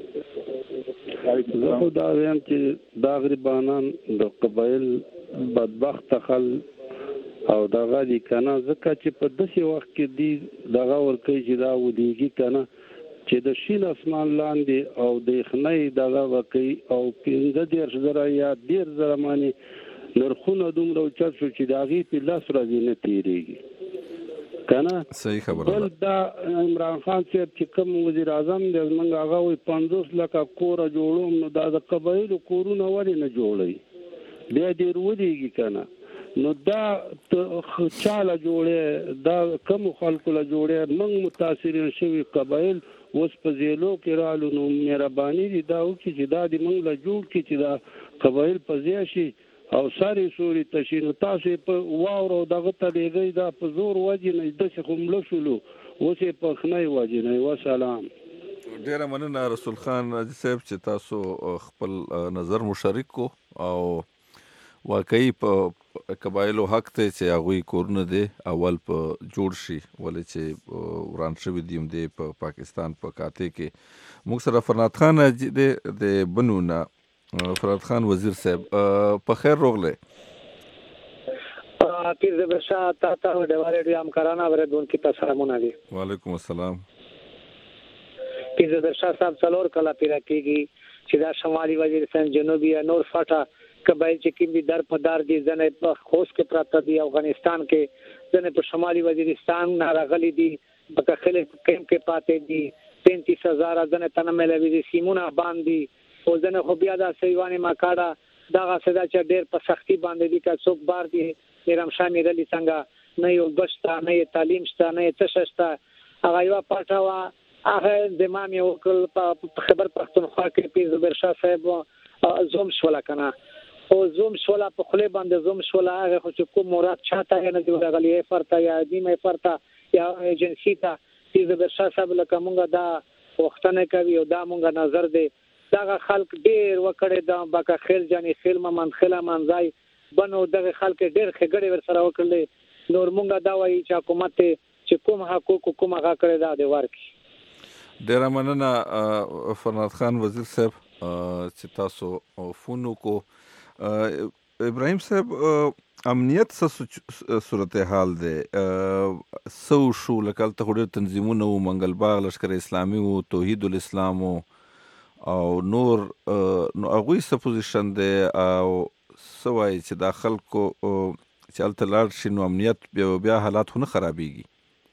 زه خو دا وایم چې دا غریبانان د قبایل بدبخت خل او دغه دي کنه ځکه چې په داسې وخت کې دی دغه ورکه چې دا ودیږي کنه چې د شین اسمان لاندې او د خنۍ دغه وکي او 15,000 یا 10,000 مانی نرخونه دومره اوچت شو چې داغي په لاس راځي نه تیریږي کنه. صحیح خبره. بل دا عمران خان صاحب چې کوم وزیر اعظم دی موږ هغه وي 50 لک کور جوړوم نو دا د قبایلو کورونه ولې نه جوړي بیا ډیر ودیږي کنه. نو دا چاله جوړه دا کوم خلکو له جوړه موږ متاثرین شوی قبایل اوس په زیلو کې رالو نو مهرباني دي دا او چې دا د موږ له جوړ کې چې دا قبایل په ځای شي او ساري سوري تشینو تاسو په واورو دغه تلېږي دا په زور وځي نه د څه کوم لشلو اوسه په خنۍ وځي نه. وسلام. ډیره مننه رسول خان صاحب چې تاسو خپل نظر مشارک کو او واقعي په قبایلو حق ته چې هغه کورونه دي اول په جوړ شي ولې چې وران شوی دیم دی په پاکستان په کاته کې. موږ سره فرنات خان د بنونه فراد خان وزیر صاحب په خیر روغله. پیر زبرشاه تا د ریډیو همکارانو اوریدونکو ته سلامونه دي. وعلیکم السلام. پیر زبرشاه صاحب څلور کله پیر کېږي چې دا شمالي وزیرستان جنوبي نور فاټا قبایل چې کوم دي در په دار دي ځنه په خوست کې پراته دي افغانستان کې ځنه په شمالي وزیرستان راغلي دي په خلک کم کې پاتې دي 33000 ځنه تنملوي دي سیمونه باندې او ځنه خو بیا دا سیوانه ماکاډا دا غسدا چې ډېر په سختي باندې دي که څوک بار دي نرم شامل دي څنګه نه یو بشتا نه تعلیم شته نه څه شته هغه یو پټاوا هغه د مامي وکړ په خبر پښتونخوا کې پیر زبیر شاه صاحب زوم شولا کنه او زوم شولا په خله باندې زوم شولا هغه خو چې کوم مراد چاته نه دی غلي فرتا یا دیمه فرتا یا ایجنسی ته پیر زبیر شاه صاحب لکه مونږه دا وختنه کوي او دا مونږه نظر دی دا خلک ډیر وکړي دا باکه خیل جاني خیل منخله منځای بنو دغه خلک ډیر خګړې ور سره وکړل نور مونږه دا وایي چې حکومت چې کوم حقوق کوم هغه کړی دا دی ورکی ډیر مننه فرناد خان وزیر صاحب چې تاسو فونو کو ابراهیم صاحب امنیت څه صورتحال ده سو شو لکه ته ډېر تنظیمونه او منګل باغ لشکر اسلامي او توحید الاسلام او نور نو هغوی څه پوزیشن ده او سوای چې دا خلکو چې هلته لاړ شي نو امنیت بیا حالات خو نه خرابېږي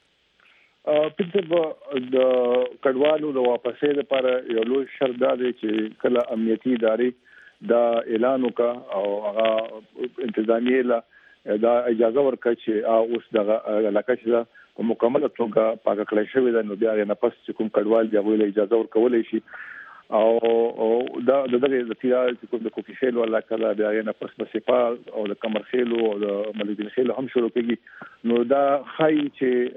پته د کډوالو د واپسې لپاره یو لوی شرط دی چې کله امنیتي ادارې دا اعلان وکړه او هغه انتظامیه له دا اجازه ورکړه چې اوس دغه علاقه چې په مکمله توګه پاکه کړی شوې ده نو بیا یې نه پس چې کوم کډوال دی هغوی له اجازه ورکولی شي او دا دغه د تیار چې کوم د کوکیشیلو علاقه ده بیا یې نه پس د سپاه او د کمرخیلو او د ملیدین خیلو هم شروع کېږي نو دا ښایي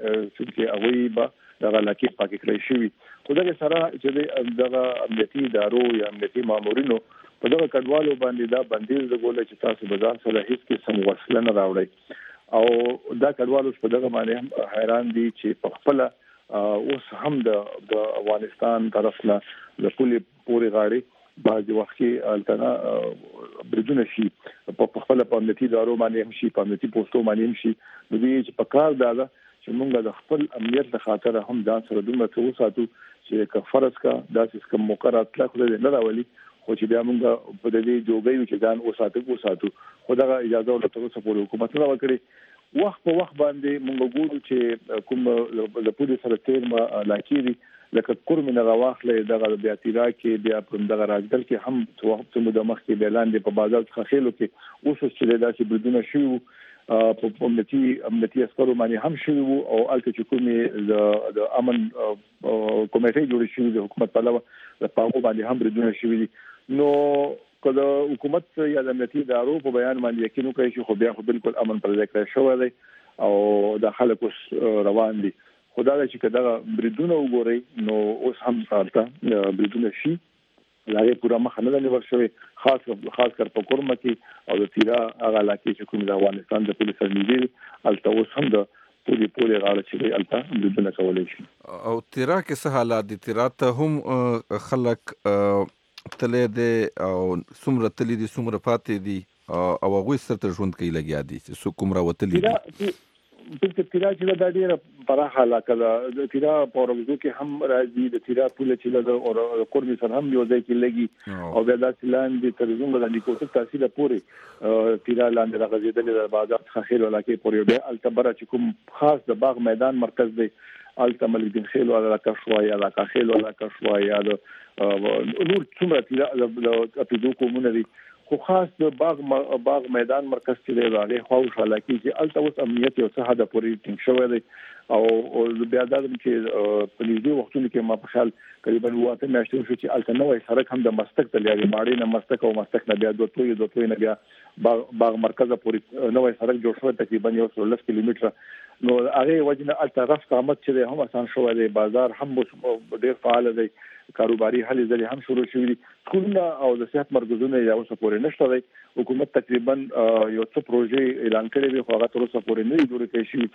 چې هغوی به دغه علاقې پاکې کړی شوي خو دغه سره چې دغه امنیتي ادارو یا امنیتي مامورینو په دغه کډوالو باندې دا بندیز لګولی چې تاسو به ځان سره هېڅ قسم وسله نه راوړئ او دا کډوال اوس په دغه باندې هم حیران دي چې په خپله اوس هم د افغانستان طرف نه د پولې پورې غاړې بعضې وخت کې التنا بریدونه شي په خپله په امنیتي ادارو باندې هم شي په امنیتي پوسټو باندې هم شي نو دوی چې په کار دا ده چې موږ د خپل امنیت له خاطره هم ځان سره دومره څه وساتو چې که فرض کا داسې کوم مقررات لا خو نه راولي خو چې بیا موږ په دې جوګیو چې ځان وساتو خو دغه اجازه ورته اوسه پورې حکومت نه ورکړي وخت په وخت باندې موږ ګورو چې کوم د پولیس سره تیرمه لاکيري لکه کورمنه راواخلې دغه بیا تیرا کې بیا په دغه راځل کې هم څو وخت د مخ کې اعلان دی په بازار څخه خېلو کې اوس چې داسې بدونه شو په امنیتي عسکرو باندې هم شو او الته چې کومې د امن کمیټې جوړې شوې د حکومت په علاوه د پاغو باندې هم بدونه شوې نو کله حکومت یا د امنیتي ادارو په بیان باندې یقین وکړي چې خو بیا خو بالکل امن پر ځای کړی شوی دی او د خلکو روان دي خدا چې کله بریدونه وګوري نو اوس هم سالته بریدونه شي هغه پورا مخ نه لنی ورشوي خاص کر په کورمه کې او د تیرا هغه علاقې چې کوم د افغانستان د پولیسو نږدې الته اوس هم د پوری غاړه چې الته بریدونه کولای شي او تیرا کې څه حالات دي تیرا ته هم خلک تلې دي او څومره تلې دي څومره پاتې دي او هغوی سره ژوند کوي لګیا دي چې څوک کوم راوتلي دي د تیرا چې دا ډیره پراخه علاقه ده د تیرا په ورغزو کې هم راځي د تیرا پوله چې له او کورمي سره هم یو ځای کې لګي او بیا د لاندې تر زموږ لاندې کوڅه تحصیل پورې تیرا لاندې راغځېدلې د بازار څخه خېلو علاقې پورې بیا التبره چې کوم خاص د باغ میدان مرکز دی الته ملیدین خېلو علاقه شوي علاقه خېلو علاقه شوي یا د نور څومره تیرا د اپیدو کومونه دي خو خاص د باغ میدان مرکز چې دی راغی خو شاله کې الته اوس امنیت یو څه حد پورې ټینګ شوی دی او بیا دا چې په دې وختونو کې ما په خیال تقریبا واته میاشتې شو چې الته نوې سړک هم د مستق ته لري ماړې نه مستق او مستق نه بیا دوه نه بیا باغ مرکز پورې نوې سړک جوړ شو تقریبا 110 کیلومتره نو هغه وجنه الته رفع قامت چې هم آسان شو دی بازار هم ډیر فعال دی کاروباري هلي ځلې هم شروع شوې دي سکولونه او د صحت مرکزونه یا اوس پورې نشته دی حکومت تقریبا یو څه پروژې اعلان کړي دي خو هغه تر اوسه پورې نه جوړ کړي شي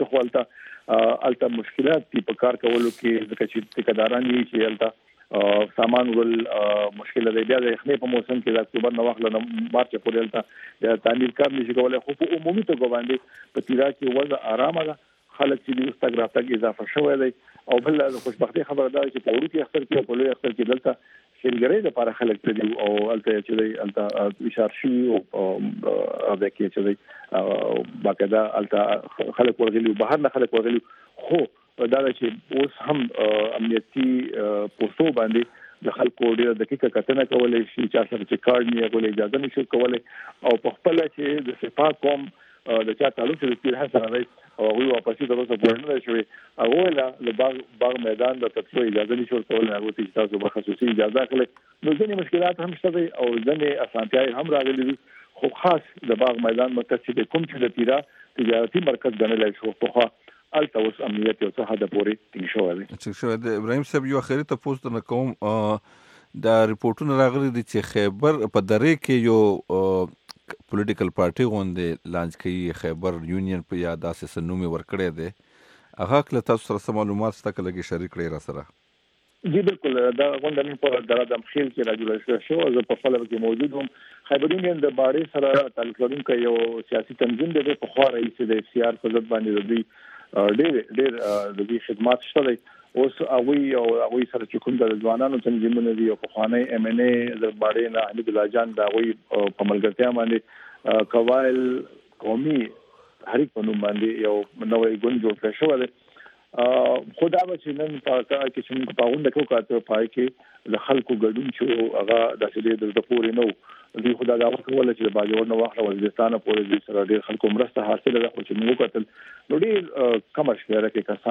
څه الته مشکلات دي په کار کولو کې ځکه چې ټیکداران دي چې الته سامان ول مشکل دی بیا د خنې په موسم کې د اکتوبر نو وخت له مارچ پورې الته تعمیر کار نشي کولای خو په عمومي توګه باندې په تیرا کې وضع آرامه ده خلک چې د استګرافت اضافه شوی دی او بل د خوشبختي خبره ده چې په وړو کې اختر کې په لوی اختر کې دلته شلګري د لپاره خلک ته دی او الته چې دی الته اشاره شي او د کې چې دی باقاعده الته خلک ورغلي بهر نه خلک ورغلي خو دا چې اوس هم امنیتي پوسټو باندې د خلکو ډیره دقیقه کتنه کولای شي چې تاسو چې کارت نه کولای اجازه نشو کولای او په خپل چې د صفات قوم د چا تعلق د پیر حسن راځي او هغه واپس د تاسو په ورنه شوی هغه له باغ میدان د تاسو اجازه نشو کولای هغه چې تاسو به خصوصي اجازه کړئ نو ځینې مشکلات هم شته او ځینې اسانتیاي هم راغلي دي خو خاص د باغ میدان مرکز چې کوم چې د پیرا تجارتي مرکز ګڼل شو په الته اوس امنیت او صحه د پوري ټینګ شوی دی چې شوی د ابراهیم صاحب یو اخري ته پوسټ نه کوم دا ریپورتونه راغلي دي چې خیبر په درې کې یو پولیټیکل پارټي غونډه لانچ کړي خیبر یونین په یاد اساس نومي ورکړی دی هغه کله تاسو سره معلومات ستاسو لګي شریک کړئ را سره جی بالکل دا غونډه نن په درادم خیل کې راجوړه شو زه په خپل کې موجود وم خیبر یونین د باړې سره تعلق لرونکی یو سیاسي تنظیم دی په خوا رئیس د اف سی آر په ځد باندې د ډېر د دې خدمات شته اوس هغه سره چې کوم د ځوانانو تنظیمونه دي او په خواني ام ان ای د باړې نه حمید الله جان دا وی په ملګرتیا باندې قوایل قومي حریک په نوم باندې یو نوې ګوند جوړ شو خدا به چې نن په کې چې موږ په غونډه کې وکړو پای کې د خلکو ګډون چې هغه د سړي د پورې نو دی خدای دا وکول چې باجوړ نو واخله وزیرستان پورې د سره ډېر خلکو مرسته حاصله ده خو چې موږ کتل نو ډېر کم شمېر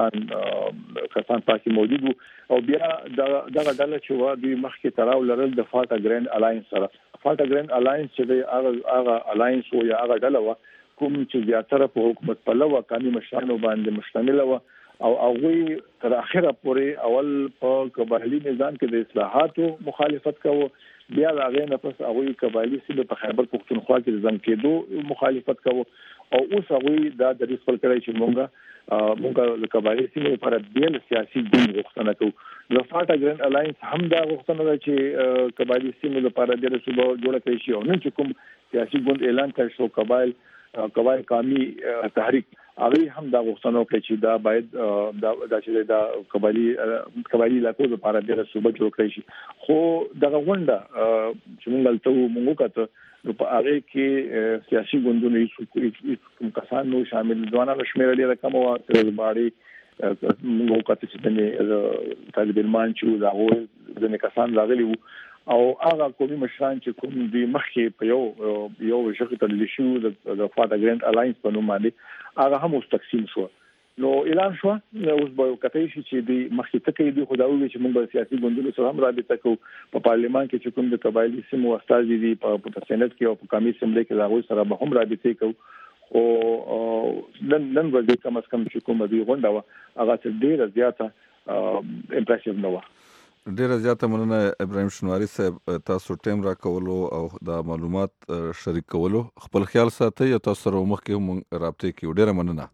کې کسان پاکي موجود او بیا دا ډله چې و د مخکې تراو لرل د فاټا ګرند الاینس سره فاټا ګرند الاینس چې د هغه الاینس او یا هغه ډله و کوم چې زیاتره په حکومت په لوا قانوني مشرانو باندې مشتمل و او هغه تر اخره پورې اول په قبایلی نظام کې د اصلاحاتو مخالفت کوو بیا هغه نه پس هغه قبایلی سیمه په خیبر پختونخوا کې ځم کېدو مخالفت کوو او اوس هغه دا د ریسپل کړی چې مونږه د قبایلی سیمه لپاره بیل سیاسي ګوند غوښتنه کوو د فاټا ګرند الاینس هم دا غوښتنه ده چې قبایلی سیمه لپاره د صوبه جوړه کړي شي او نن چې کوم سیاسي ګوند اعلان کړ شو قبایل قومي تحریک هغه هم دا غوښتنه وکړي چې دا باید دا چې دا قبایلی علاقو لپاره د صوبه جوړ کړي شي خو دغه غونډه چې موږ ته موږ کاته نو په هغه کې سیاسي ګوندونه هیڅ کسان نو شامل ځوانانو شمېر لري کوم او تر باندې موږ کاته چې د طالب علمان چې دا هو د کسان راغلي او هغه قومي مشران چې کوم دی مخکې په یو شکل تل شو د فاټا ګرند الاینس په نوم باندې هغه هم اوس تقسیم شو نو اعلان شو اوس به کتای شي چې دی مخکې تکي دی خداوي چې موږ سیاسي ګوندونو سره هم رابطه کوو په پارلمان کې چې کوم د قبایلی سیمو استاد دي په سېنات کې او په قومي اسمبلی کې هغه سره به هم رابطه کوو او نن ورځ کم از کم چې کوم دی غونډه هغه ډیره زیاته امپریسیو نو ډیره زیاته مننه ابراهیم شنواری صاحب تاسو ټیم را کولو او دا معلومات شریک کولو خپل خیال ساتئ او تاسو سره مخکې هم رابطه کې ډیره مننه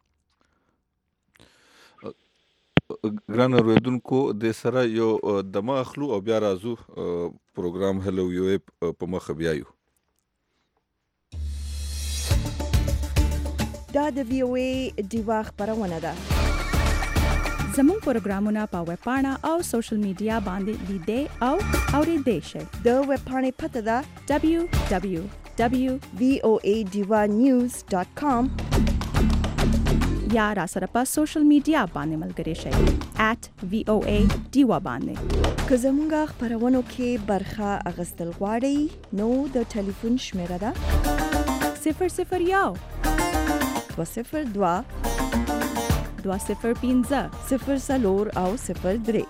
ګران اوریدونکو د سره یو دمه اخلو او بیا راځو پروګرام هلو یو په مخ بیایو دا د وی او ای دیوا خبرونه ده زموږ پروګرامونه په ویب پاڼه او سوشل میډیا باندې لیدئ او اوریدئ شئ د ویب پاڼې پته ده www.voadivanews.com یا را سره په سوشل میډیا باندې ملګري شئ @voa diva باندې که زموږ خبرونو کې برخه اغستل غواړئ نو د ټلیفون شمیره ده 001 202 205 0 او 03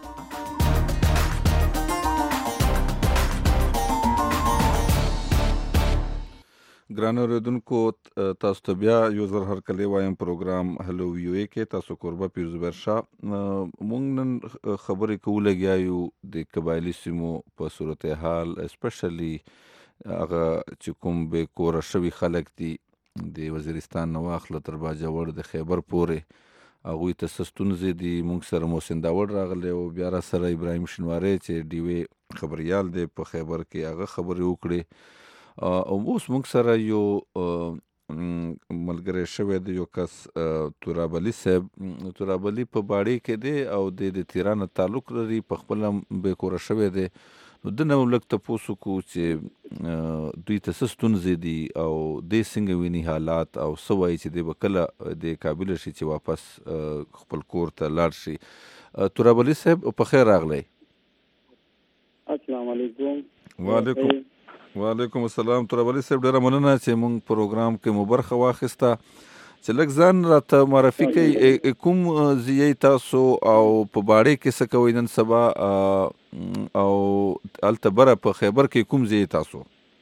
ګران اوریدونکو تاسو ته بیا یو ځل هر کله وایم پروګرام هلو یو ای کې تاسو قربا پیر زبر شاه مونږ نن خبرې کوو لګیایو د قبایلی سیمو په صورتحال اسپیشلی هغه چې کوم به کور شوی خلک دي د وزیرستان نو اخله تر باجوړ د خیبر پورې هغه ته سستونزې دي مونږ سره موسین داوړ راغله او بیا را سره ابراهیم شنواری چې ډیوی خبريال دی په خیبر کې هغه خبرې وکړي او اوس موږ سره یو ملګری شوی دی یو کس تراب علي صاحب. تراب علي په باړې کې دی او د تیران تعلق لري، په خپل هم بې کوره شوی دی. نو د نه لږ تپوس وکړو چې دوی ته څه ستونزې دي او دی څنګه ویني حالات او څه وایي چې دی به کله د قابل شي چې واپس خپل کور ته لاړ شي. تراب علي صاحب په خیر راغلی. السلام علیکم. وعلیکم السلام. تراب علي صاحب ډېره مننه چې مونږ پروګرام کې مو برخه واخیسته. چې لږ ځان راته معرفي کوي، کوم ځای تاسو او په باړې کې څه کوئ نن سبا، او هلته بره په خیبر کې کوم ځای تاسو؟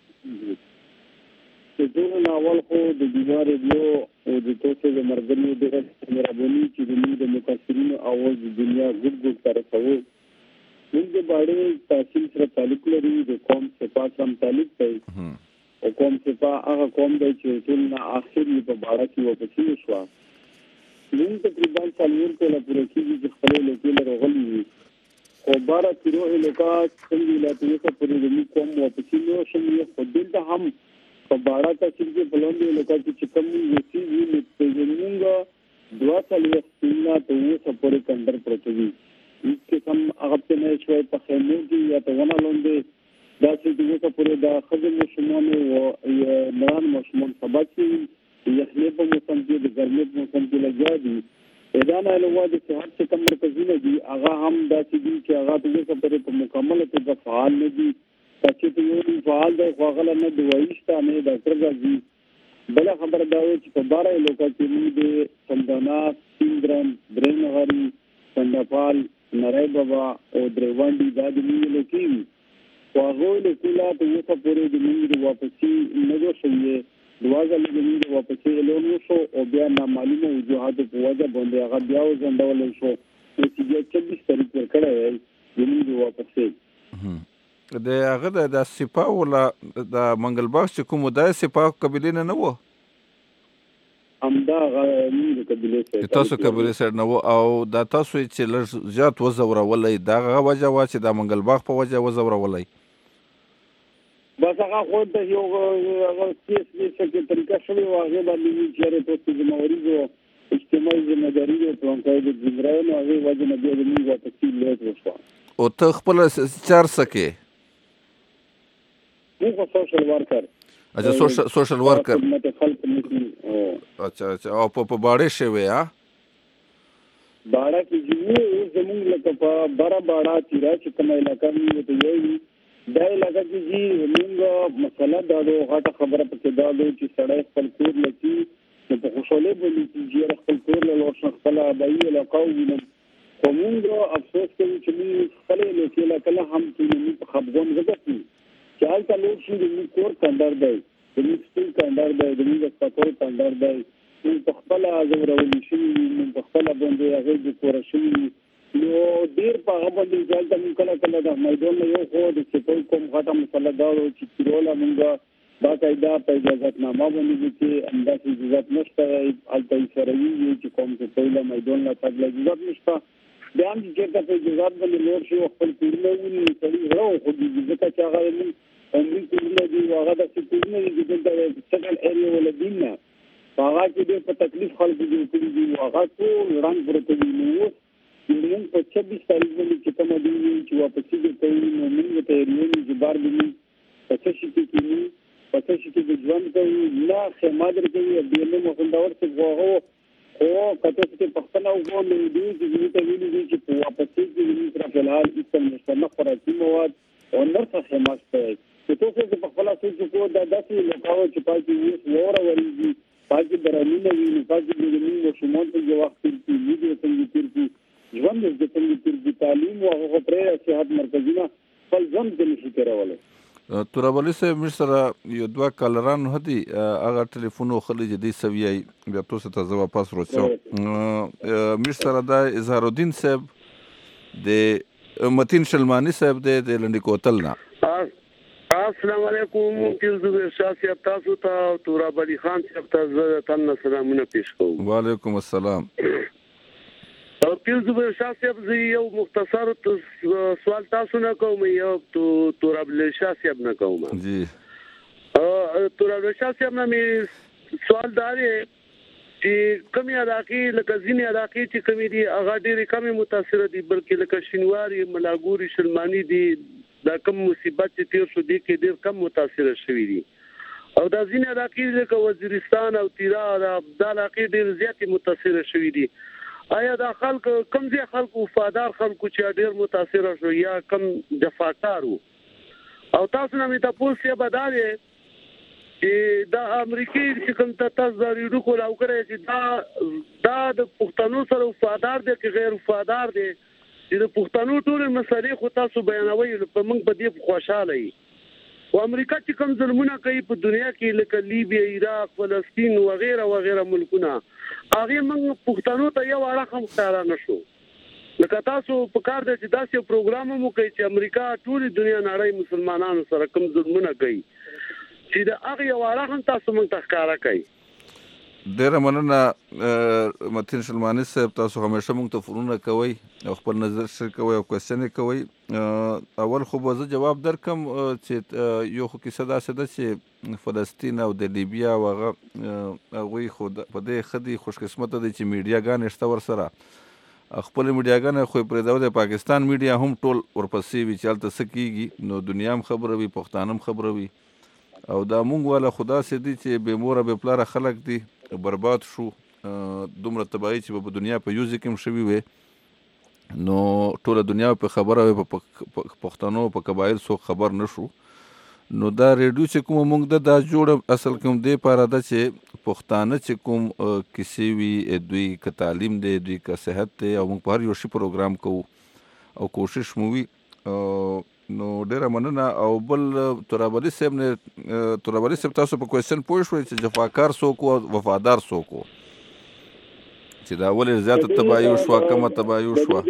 د ټولو نه اول خو د بیمار ریډیو او د تاسو د ملګرو ډېره مهرباني چې زموږ د متاثرینو اواز د دنیا ګډ ته رسوو. موږ د باړې تحصیل سره تعلق لري، د قوم سپا سره تعلق دی او قوم سپا هغه قوم دی چې ټول نه آخر یې په باړه کې وپسې شوه. موږ تقریبا څلور کاله پوره کېږي چې خپلې علاقې له راغلي وي، خو باره تیرو علاقه څنګه علاقې ته پورې زموږ قوم واپسې نه شوي. خو دلته هم په باړه تحصیل کې په لاندې علاقه کې چې کوم اوسېږي نو زموږ 2 سالونه ته اوسه پورې کنډر پرته وي. هیڅ هم هغه ته نه شوی په خیمو کې یا په ونه لاندې داسې د اوسه پورې د ښځو ماشومانو او نران ماشومان سبا کې یخنۍ په موسم کې د ګرمۍ په موسم کې لګیا دي. دا نه علاوه د صحت چې کوم مرکزونه دي هغه هم داسې دي چې هغه د اوسه پورې په مکمله توګه فعال نه دي. چې ته یو فعال دی خو هغه نه دوايي شته، نه ډاکټر راځي. بله خبره دا وه چې په 12 علاقه کې موږ د سمدانا، سیندرم، درېنغري، سندپال، نری بابا او دریوانډي دا د موږ علاقې وي. خو هغو علاقو لا په اوسه پورې د موږ د واپسي نه جو شوي. 2 ځله د موږ د واپسي اعلان وشو او بیا نامعلومه وجوهاتو په وجه باندې هغه بیا وځنډولی شو، چې بیا 24 تاریخ ورکړی دی د موږ د واپسي. د هغه د سپا ولا د منګلباغ چې کوم د سپا قبیلې نه و؟ همدا موږ د قبیلې سره تاسو قبیلې سره نه و، او دا تاسو چې لږ زیات وځورولی دا هغه وجه وه چې د منګلباغ په وجه وځورولی؟ بس هغه خو د یو هغه کیس کې طریقه شوې وه، هغې باندې وي چې تاسو ذمهواري اجتماعي ذمهداري د پلانکای د ګمراهانو هغې وجه نه بیا د موږ واپسي لیټ وشوه. او ته خپله چار څه کې؟ موږ خو سوشل ورکر. اچھا سوشل ورکر. خدمت خلق نیسي. اچھا او په باړې شوې ها؟ باړه کې چې زموږ لکه په بره باړه تیرا چې کومه علاقه موږ ته یوي دا علاقه کې چې موږ مسله دا غټه خبره پکې دا دی چې سړی خپل کور لکي نو په خوشحالۍ باندې چې خپل کور له لور څخه خپل آبایي علاقه ووینم. خو موږ افسوس کوو چې موږ خپلې علاقې له کله هم چې په خفګان ځکه کوو چې هلته لور شي د موږ کور کنډر دی، د موږ سکول کنډر دی، د موږ اسپتال کنډر دی. موږ په خپله ځورولي شوي وي، موږ په خپله باندې هغې د کوره شوي وي. نو ډېر په هغه باندې چې هلته موږ کله کله د میدان نه یو خو د سپول کوم غټه مسله دا وه چې تیروله موږ باقاعده په اجازتنامه باندې چې همداسې اجازت نشته، هلته یې سره وي چې کوم سپوله میدان نه تګ اجازت نشته. بیا هم چې چېرته په اجازت باندې لوړ شي او خپل کورونه وویني سړي زړه وخوږېږي، ځکه چې هغه موږ عمري کورونه دي او هغه داسې کورونه دي چې دلته سټل ایریا ولا دي نه، په هغه کې ډېر په تکلیف خلکو جوړ کړي دي او هغه ټول ړنګ پرته دي. نو اوس موږ په 26 تاریخ باندې چې کومه دي چې واپسي درته وي نو موږ ته یې ویلي چې بار به موږ په څه شي کې کېنو، په څه شي کې د ژوند کوي، نه خیمه درکوي او بیا نه خوندور څه خو که تاسو ته پوښتنه وکړو نو دوی چې موږ ته ویلي دي چې په واپسي کې زموږ سره فلحال هېڅ نشته، نه خوراکي مواد او نه څه خیمه شته. چې تاسو ته په خپله سوچ وکړو دا داسې علاقه وه چې پای کې اوس واوره ورېږي، پای کې بارانونه وي، نو پای کې زموږ ماشومان څنګه وخت تېر کړي، موږ څنګه تېر کړي، ژوند یې څنګه تېر کړي، تعلیم او هغه پرې صحت مرکزونه خپل ژوند ته نشي تېرولی. تراب علي صاحب موږ سره یو 2 کالران هدي هغه ټلیفون وخلی چې دی سویای بیا تاسو ته زه واپس روڅو. موږ سره دا اظهار الدین صاحب د متین شلمانی صاحب د لنډی کوتل نه. السلام علیکم. پیل زبیر شاه صاحب تاسو ته تراب علي خان صاحب ته زه تاسو سلامونه پیښ کوم. وعلیکم السلام. پیل زبیر شاه صاحب زه یو مختصر سوال تاسو نه کوم، یو تراب علي شاه صاحب نه کوم. جی تراب علي شاه صاحب نه مې سوال دا دی چې کمی علاقې لکه ځینې علاقې چې کمی دي هغه ډېرې کمې متاثره دي، بلکې لکه شینواري، ملاګوري، شلماني دي، دا کم مصیبت چې تیر شو دي کې ډېر کم متاثره شوي دي. او دا ځینې علاقې لکه وزیرستان او تیرا دا علاقې ډېر زیاتې متاثره شوي دي. آیا دا خلک کم ځای خلکو وفادار خلکو چې ډېر متاثره شو یا کم جفاکار وو؟ او تاسو نه مې تاسو یې بدارې دا امریکای چې کوم تاسو د ریډو کول او کړی چې دا د پښتنو سره وفادار دي که غیر وفادار دي، چې د پښتنو ټول مسلې خو تاسو بیانوي په موږ په دې خوشاله یو. او امریکا چې کوم ظلمونه کوي په دنیا کې لکه لیبیا، عراق، فلسطین وغیرہ وغیرہ ملکونه، هغه موږ پښتنو ته یو اړه هم ښکارا نشو. لکه تاسو په کار دی چې داسې پروګرام مو کوي چې امریکا ټول دنیا نړۍ مسلمانانو سره کوم ظلمونه کوي چې دا هغه یو اړه هم تاسو موږ ته ښکارا کوي. ډیره مننه متین سلمانی صاحب، تاسو همیشه موږ ته فورونه کوي او خپل نظر شریک کوي او کوېسچن کوي. اول خو به زه جواب درکم چې یو خو کیسه داسې ده چې فلسطین او د لیبیا او هغوی خو په دې ښه دي، خوش قسمته دي چې میډیاګانې شته ورسره، خپل میډیاګانې خو یې پرېږدو د پاکستان میډیا هم ټول ورپسې وي چې هلته څه کېږي، نو دنیا هم خبره وي، پښتانه هم خبره وي. او دا مونږ والا خدا سي دي چې بې موره بې پلاره خلک دي، برباد شو، دومره تباهي چې په دنیا په یوزي کې هم شوي وي، نو ټوله دنیا په خبره وي، په پښتنو په قبایل څوک خبر نه شو. نو دا ریډیو چې کومه مونږ دا جوړه اصل کې هم دې پاره ده چې پښتانه چې کوم کیسې وي، دوی که تعلیم دی، دوی که صحت دی، او مونږ په هر یو شي پروګرام کوو او کوشش مو وي. نو ډیره مننه. او بل ترابلي صاحب تاسو په کوېسچن پوه شوئ چې جفاکار څوک و او وفادار څوک و، چې دا ولې زیاته تباهي وشوه، کمه تباهي وشوه؟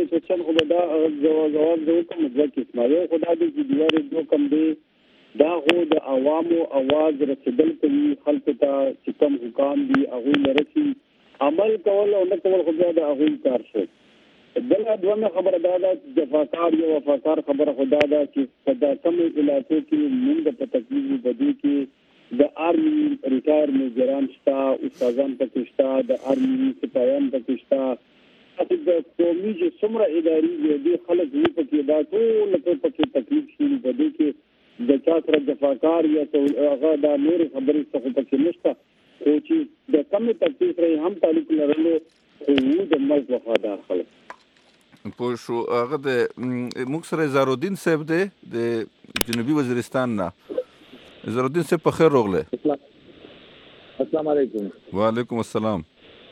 جواب دی کوم ځکه اسماعیل خدا دې چې دیواره دو کم دی دا خو د عوامو आवाज رسیدل کوي خلکو ته چې کوم حکام دي هغه لرسي عمل کول او نه کول خو د هغه کار شي. بل دوه خبره دا ده جفاکار یو وفادار خبره خدا ده چې په دا کوم علاقو کې موږ په تکلیف بدی کې د آرمي ریټایر میجران شته، استادان پکې شته، د آرمي سپایان پکې شته، اته د قومي چې څومره اداري دي خلک یې پکې دا ټول پکې تکلیف شي بدی کې د چا سره جفاکار یا هغه دا نور خبرې څه پکې نشته، او چې د کوم تکلیف سره هم تعلق لرلو او د مرګ وفادار خلک پوه شو. هغه د موږ سره زارالدین صاحب دی د جنوبي وزیرستان نه. زارالدین صاحب په خیر راغلی. السلام علیکم. وعلیکم السلام.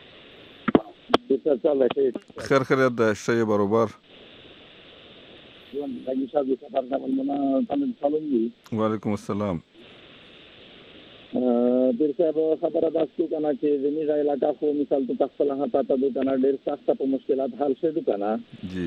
خیر خیریت ده، ښه یې برابر. وعلیکم السلام. ډېر صاحب خبره دا څه کنه چې زميږه علاقہ خو مثال ته خپل هغه پاته د کنه ډېر سخت په مشکلات حل شې کنه جی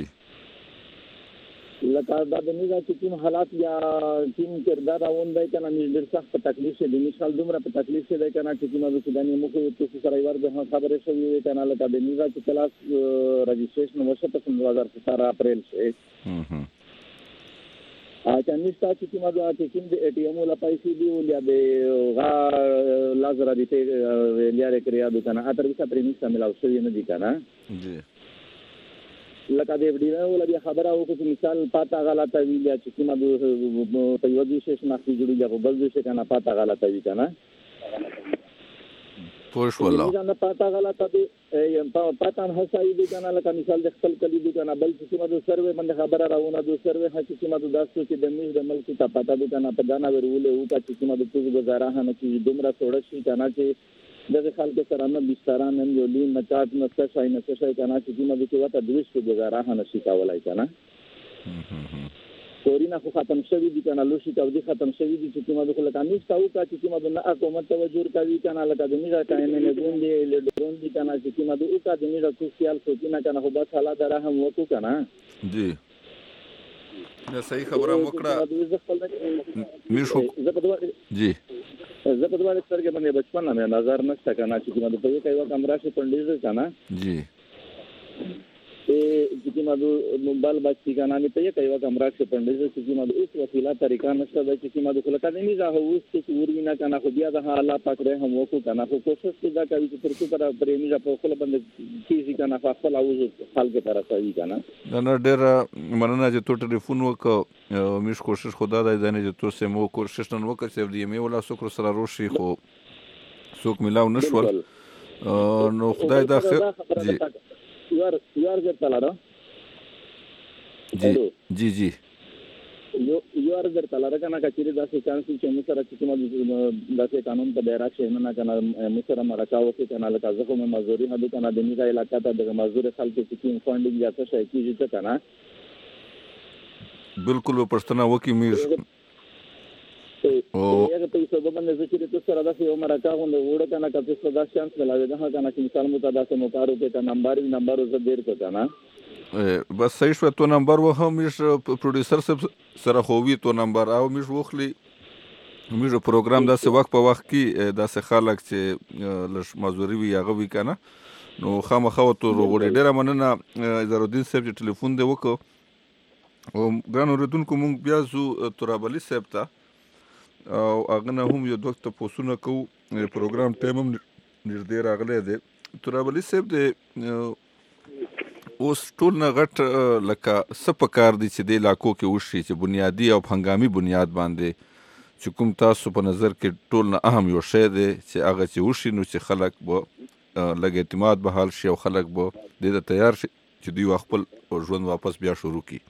لکه دا د میږه چې کوم حالات یا کوم کردار راوندای کنه ډېر سخت په تکلیف شې د مثال دومره په تکلیف شې کنه چې کومه د سوداني مخه تاسو سره ورته خبره شوې کنه لکه د میږه چې کلاس رجسټریشن وشو په 2017 اپریل شې اته نشته چې کومه دا چې کوم د ای ټی ایم ولا پیسې دی ولیا د غا لازر دي ته لري کړیا د کنه اتر وسه پرېمس شامل او شوی نه دي کنه جی لکه د ویډیو ولا بیا خبره وکړو چې مثال پاتا غلطه ویلیا چې کومه د په یو دي شې نخې جوړي یا بل دي شې کنه پاتا غلطه وی کنه پوش والله دا پاتا غلطه دي پاتا نه صحیح دي کنه لکه مثال د خپل کلی دي کنه بل چې کومه د سروې باندې خبره راونه د سروې حقیقت د داسو چې د میز د ملک ته پاتا دي کنه په دانا ورولې او چې کومه د توګه گزاره نه چې دومره څوړ شي کنه چې د خلک سره نه بستران نه یو لین نه چات نه څه شي نه څه شي کنه چې کومه د چې وته دوی څه گزاره نه شي کولای کنه کورینا خو ختم شوی دي کنه لوشي توجی ختم شوی دي چې کومه د خلک انیس تاو کا چې کومه د حکومت توجه کوي کنه لکه د میرا کاینه نه ګوندې لډرون دي کنه چې کومه د او کا د میرا سوشل سوتینا کنه خو بس حالا دره هم وکړو کنه جی دا صحیح خبره وکړه میشو جی زه په دوه سترګې باندې بچپن نه نظر نشته کنه چې کومه د په یو کمره شي پندې کنه جی چې کیما د موبایل باندې کانامي ته یې کوي کمرا کې پندې چې کیما د اوس وسیله طریقہ نشته د چې کیما د خلک نه ځه اوس چې ورمینا کنه خو بیا د الله پاک رحم وکړو کنه خو کوشش کوي دا کوي چې تر څو پر پرېمی په خپل باندې کیږي کنه خپل اوس حال کې تر راځي کنه نه ډېر مننه چې تو ټلیفون وکړ مش کوشش خدا د ځنه چې تو سمو کوشش نن وکړ چې د یمه ولا سکر سره روشي خو څوک ملاو نشول نو خدای دا خیر جی یار درته لاره جی یار درته لاره کنه کچېری داسې چانس چې موږ سره چې داسې قانون په دایره کې نه کنه موږ سره مرکاو کې کنه لکه زه کوم مزوري هدو کنه د نیغه علاقې ته د مزور خلکو چې فاندینګ یا څه شي کیږي کنه بالکل پښتنه وکی میر او هغه په څه باندې چې تاسو سره داسې یو مرکاو نه وړه کنه کله څه دا چانس ملاوي ده کنه چې مثال مو ته داسې موکارو کې نمبر زه ډیر کنه بس صحیح شو تو نمبر و هم مش پروډوسر سره خووي تو نمبر او مش وخلی مش پروګرام داسې وخت په وخت کې داسې خلک چې لږ مزوري وي هغه وی کنه نو خامخا تو وروړي ډیره مننه زرودین صاحب چې ټلیفون دی وکړو او ګران اوریدونکو مونږ بیا زو ترابلی صاحب ته او هغه نه هم یو دوه تاسو کو پروګرام ټایم هم نږدې راغلی دی ترابلی صاحب دی اوس ټول نه غټ لکه سپکار دي چې د علاقو کې وشي چې بنیادی او هنګامي بنیاد باندې چې کوم تاسو په نظر کې ټول نه اهم یو شی دی چې هغه چې وشي نو چې خلک به لږ اعتماد به حال شي او خلک به د تیار شي چې دوی خپل ژوند واپس بیا شروع کړي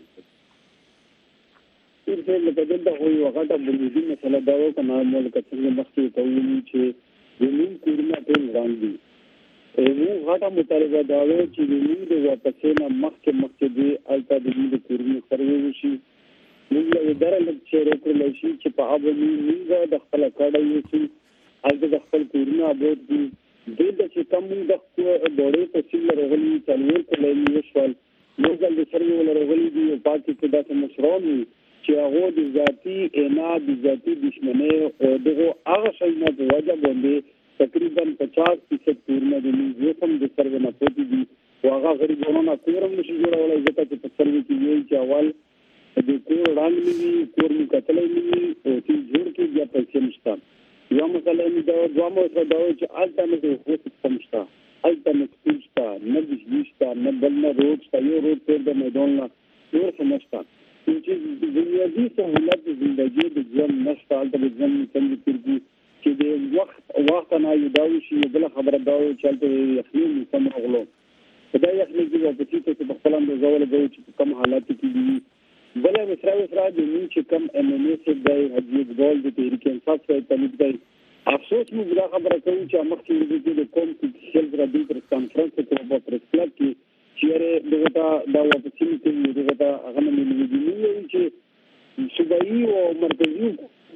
چې لکه دلته خو یو غټه بنیادي مسله دا و کنه ملک څنګه مخکې کوي چې د نیم کورونه ټول وړاندې نو غټه مطالبه دا و چې د نیم د واپسې نه مخکې دی الته د نیم د کورونو سروي وشي موږ له اداره چې راکړل شي چې په هغه موږ د خپل کاډه یو چې الته د خپل کورونه آباد دي د چې کوم د ډوړې په سیل راغلي څلور کلي وشول موږ د سروي ول راغلي دي او پاتې کې دا مشرون چې هغه د ذاتی عناد د ذاتی دشمنی او دغه هغه شی نه په وجه باندې تقریبا 50% کورونه د موږ د سروي نه پاتې دي او هغه غریبانو کورم نشي جوړولای ځکه چې په سروي کې یو چې اول د کور وړاندې وي کور مو کتلې وي او چې جوړ کې بیا پیسې نشته یو مثلا دا دوامو سره دا چې الته نه هیڅ سمشته الته نه سمشته نه بجلیشته نه بل نه روډ شته یو روډ پر د میدان نه نور سمشته چې بنیادی سہولت د ژوندۍ د ژوند نشته الته د ژوند څنګه تیرږي چې د وخت نه یو دا شي بل خبره دا چې الته یخني سم راغلو دا یخني چې په تاسو ته په خپل اندازه ولګوي چې کوم حالات کې دي بل مسرا د نن چې کوم ام ام اس د حجیب ګول د تحریک انصاف سره تعلق دی افسوس مو دا خبره کوي چې مخکې د کوم چې شل را دي پر کانفرنس کې په پریس کلب کې چې دغه دا واپسین کې دغه هغه نه ملي چې صوبایي او مرکزي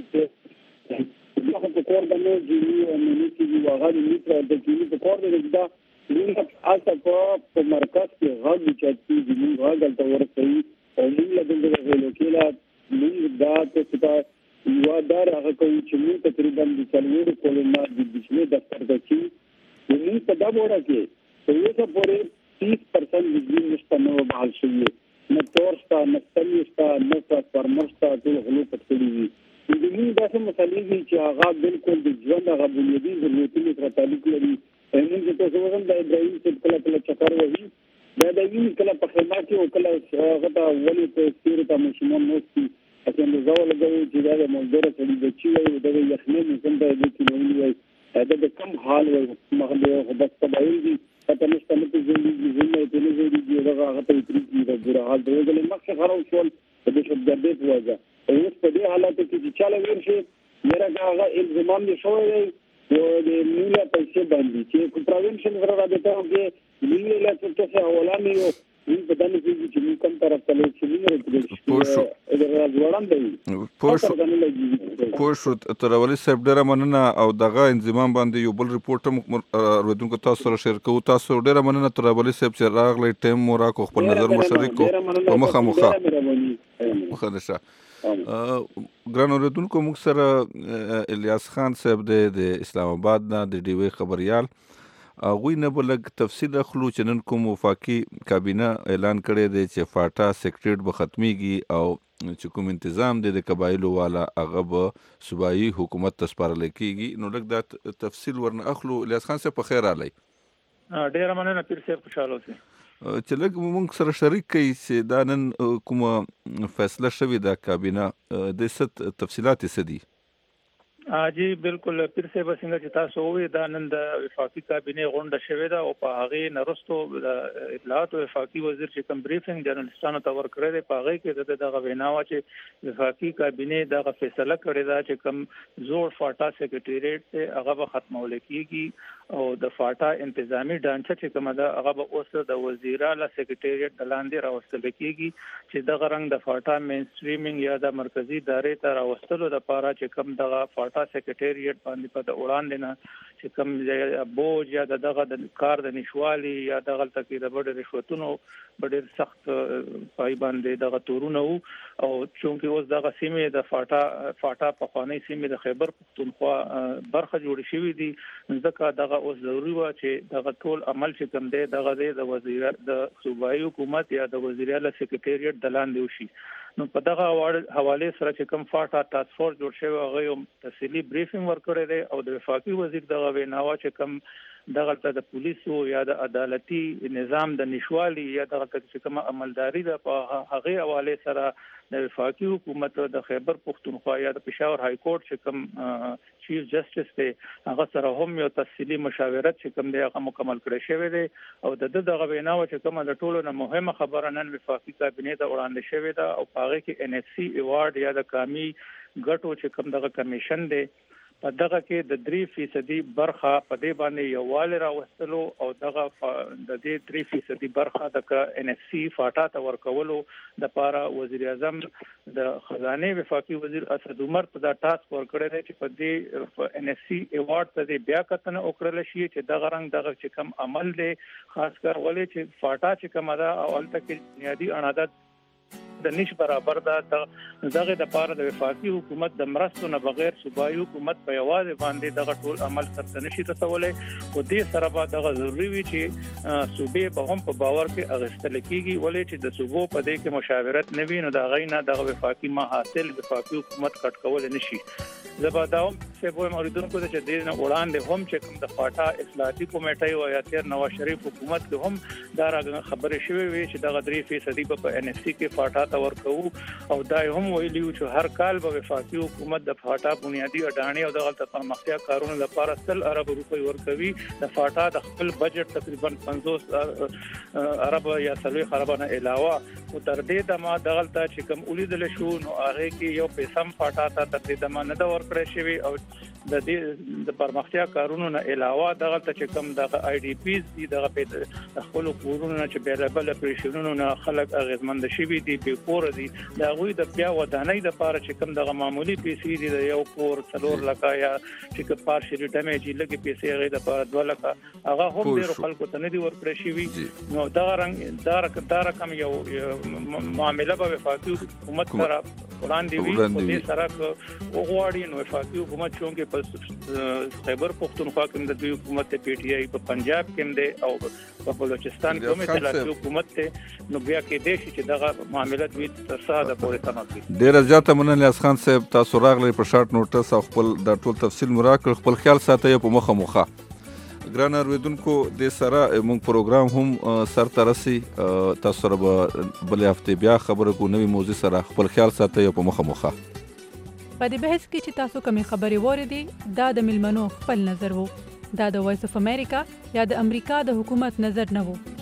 دغه په کور باندې چې او ملي کې هغه د میټر د کلی په کور باندې دا موږ تاسو په مرکز کې غږ چې د موږ غږ ته ورسېږي او موږ د دغه لوکیلا موږ دا څه یو دار هغه کوي چې موږ تقریبا د څلور کولونه د بشمه دفتر ته چې موږ په دا وره کې اوسه پورې 30% بجلی نشته نو بحال شوی نه تورستا نه ستنیستا نه ټرانسفارمرستا ټول غلو پټړي وي د دې داسې مسلې دي چې هغه بالکل د ژوند هغه بنیادي ضرورتونو سره تعلق لري موږ ته څنګه د ابراهیم چې کله چکر وهي دا د ویني کله په خدمت کې او کله هغه ته ولې په سیر ته مشمون نوستي اته د زول لګوي چې دا موږ سره د چي وي د یخنۍ څنګه د کیلومتر وي دا کوم حال وي مخه بس تبعین دي پته نشته نه په ژوند کې نه زیږي دغه هغه ته تریږي د ګره حال د وګړي مخه خراب شول د شدت په وجه اوس په دې حالت کې چې چاله ورشي میرا هغه الزام دي شوی او د میله پیسې باندې چې پروینشن سره راځي چې میله لا څه اولانه یو په دانه کې چې کوم طرف ته لږ شي پوښ ترولي صاحب ډېر مننه او دغه انضمام باندې یو بل ریپورت هم رویدونکو تاسو سره شیر کوو تاسو ډېر مننه ترولي صاحب چې راغلی ټیم مو راکو خپل نظر مشارک کو مخه نشه ګران اوریدونکو موږ سره الیاس خان صاحب د اسلام آباد نه د ډیوی خبريال هغوی نه به لږ تفصیل اخلو چې نن کوم وفاقي کابینه اعلان کړی دی چې فاټا سیکریټریټ به ختمیږي او چې کوم انتظام دی د قبایلو والا هغه به صوبایي حکومت ته سپارلی کېږي. نو لږ دا تفصیل ورنه اخلو. الیاس خان صاحب په خیر راغلی. ډېره مننه پیر صاحب، خوشحاله اوسئ. چې لږ موږ سره شریک کړئ چې دا نن کومه فیصله شوې ده کابینه، د څه تفصیلات یې څه دي؟ جی بالکل پیر صاحب، څنګه چې تاسو وویل دا نن د وفاقي کابینې غونډه شوې ده او په هغې نه وروسته د اطلاعات او وفاقي وزیر چې کوم بریفینګ جرنالستانو ته ورکړی دی په هغې کې د دغه وینا وه چې وفاقي کابینې دغه فیصله کړې ده چې کوم زوړ فاټا سیکریټریټ دی هغه به ختمولی کېږي او د فاټا انتظامی ډانچه چې کومه ده هغه به اوس د وزیراله سیکریټریټ د لاندې راوستل کېږي چې دغه رنګ د فاټا مین سټریمینګ یا د مرکزي ادارې ته راوستلو دپاره چې کوم دغه فاټا سیکریټریټ باندې په د وړاندې نه چې کوم بوج یا دغه د کار د نشوالي یا دغه کې د بډ رشوتونو ډېر سخت پای باندې دغه تورونه وو او چونکې اوس دغه سیمې د فاټا پخوانۍ سیمې د خیبر پښتونخوا برخه جوړې شوې دي، ځکه دغه اوس ضروري وه چې دغه ټول عمل چې کوم دی دغه د وزیر د صوبایي حکومت یا د وزیراله سیکریټریټ د لاندې وشي. نو په دغه حواله سره چې کوم فاټا ټاسک فورس جوړ شوی هغه یو تفصیلي بریفینګ ورکړی دی او د وفاقي وزیر دغه ویناوه چې کوم دغه د پولیسو یا د عدالتي نظام د نشوالي یا دغه چې کوم عملداري ده په هغه حواله سره د وفاقي حکومت د خیبر پښتونخوا یا د پېښور های کورټ چې کوم چیف جسټس دی هغه سره هم یو تفصیلي مشاورت چې کوم دی هغه مکمل کړی شوی دی او د دغه ویناوه چې کومه د ټولو نه مهمه خبره نن وفاقي کابینې ته وړاندې شوې ده او په هغې کې NSC ایوارډ یا د قامي ګټو چې کوم دغه کمیشن دی په دغه کې د 3% برخه په دې باندې یووالی راوستلو او دغه د دې 3% برخه د NSC فاټا ته ورکولو دپاره وزیر اعظم د خزانه وفاقي وزیر اسد عمر ته دا ټاسک ورکړی دی چې په دې NSC ایوارډ ته بیا کتنه وکړل شي چې دغه رنګ دغه چې کوم عمل دی خاص کر ولې چې فاټا چې کومه ده او هلته کې بنیادي اړاندات د نش برابر ده دغه د پاره د وفاقي حکومت د مرستو نه بغیر صوبایي حکومت په یوازې باندې دغه ټول عمل سره نشي رسولای او دې سره به دغه ضروري وي چې صوبې په هم په باور کې اغستل کیږي ولې چې د صوبو په دې کې مشاورت نه وي نو دا غینه دغه وفاقي محاصل وفاقي حکومت کټ کول نشي. زباداوم چې په موریدونکو ته چې د وړاندې هم چې کوم د فاټا اصلاحاتي کمیټه او یا تیر نواز شریف حکومت کې هم دا خبرې شوې وي چې دغه 3% په NSC کې فاټا ته ورکو او دا هم ویلیو چې هر کال به وفاقي حکومت د فاټا بنیادی اډانې او دغه پرمختیا کارونه لپاره 100 ارب روپۍ ورکوي. د فاټا د خپل بجټ تقریبا 50 ارب یا 30 ارب نه علاوه او تر دې دمه دغه چې کوم ولیدل شو نو هغه کې یو پیسې فاټا ته تر دې دمه نه دا ورکړی شوی او د دې د پرمختیا کارونو نه علاوه دغه چې کوم د IDPs دي دغه په خپل کورونو چې بیلابل پریشنونو نه خلک اغیزمند شوي دي په کور دي دا غوي د بیا ودانۍ د پاره چې کوم دغه معمولی پیسې دي د یو کور 4 لکه یا چې پارشلی ډیمیج لګي پیسې غي د پاره 2 لکه هغه هم ډیر خلکو ته نه دي ورکړی شوی نو دا رنګ دا رقم یو معاملې به وفاقي حکومت سره وړاندې وي په دې سره وګواړي نو وفاقي حکومت چونکه په خیبر پښتونخوا کې د دوی حکومت ته PTI په پنجاب کې دی او په بلوچستان کې هم تلاشي حکومت ته نو بیا کې د شي چې دغه معاملات وي تر ساده پورې تمام ډیر زیاته مننه الیاس خان صاحب تاسو راغلی په شارټ نوټس او خپل د ټول تفصیل مراکړ خپل خیال ساتي په مخه ګران اوریدونکو د سره موږ پروګرام هم سر ترسي تاسو سره بل هفته بیا خبرو کو نوې موضوع سره خپل خیال ساتي په مخه په دې بحث کې چې تاسو کومې خبرې وریدي دا د ملمنو خپل نظر وو دا د وایس اف امریکا یا د امریکا د حکومت نظر نه وو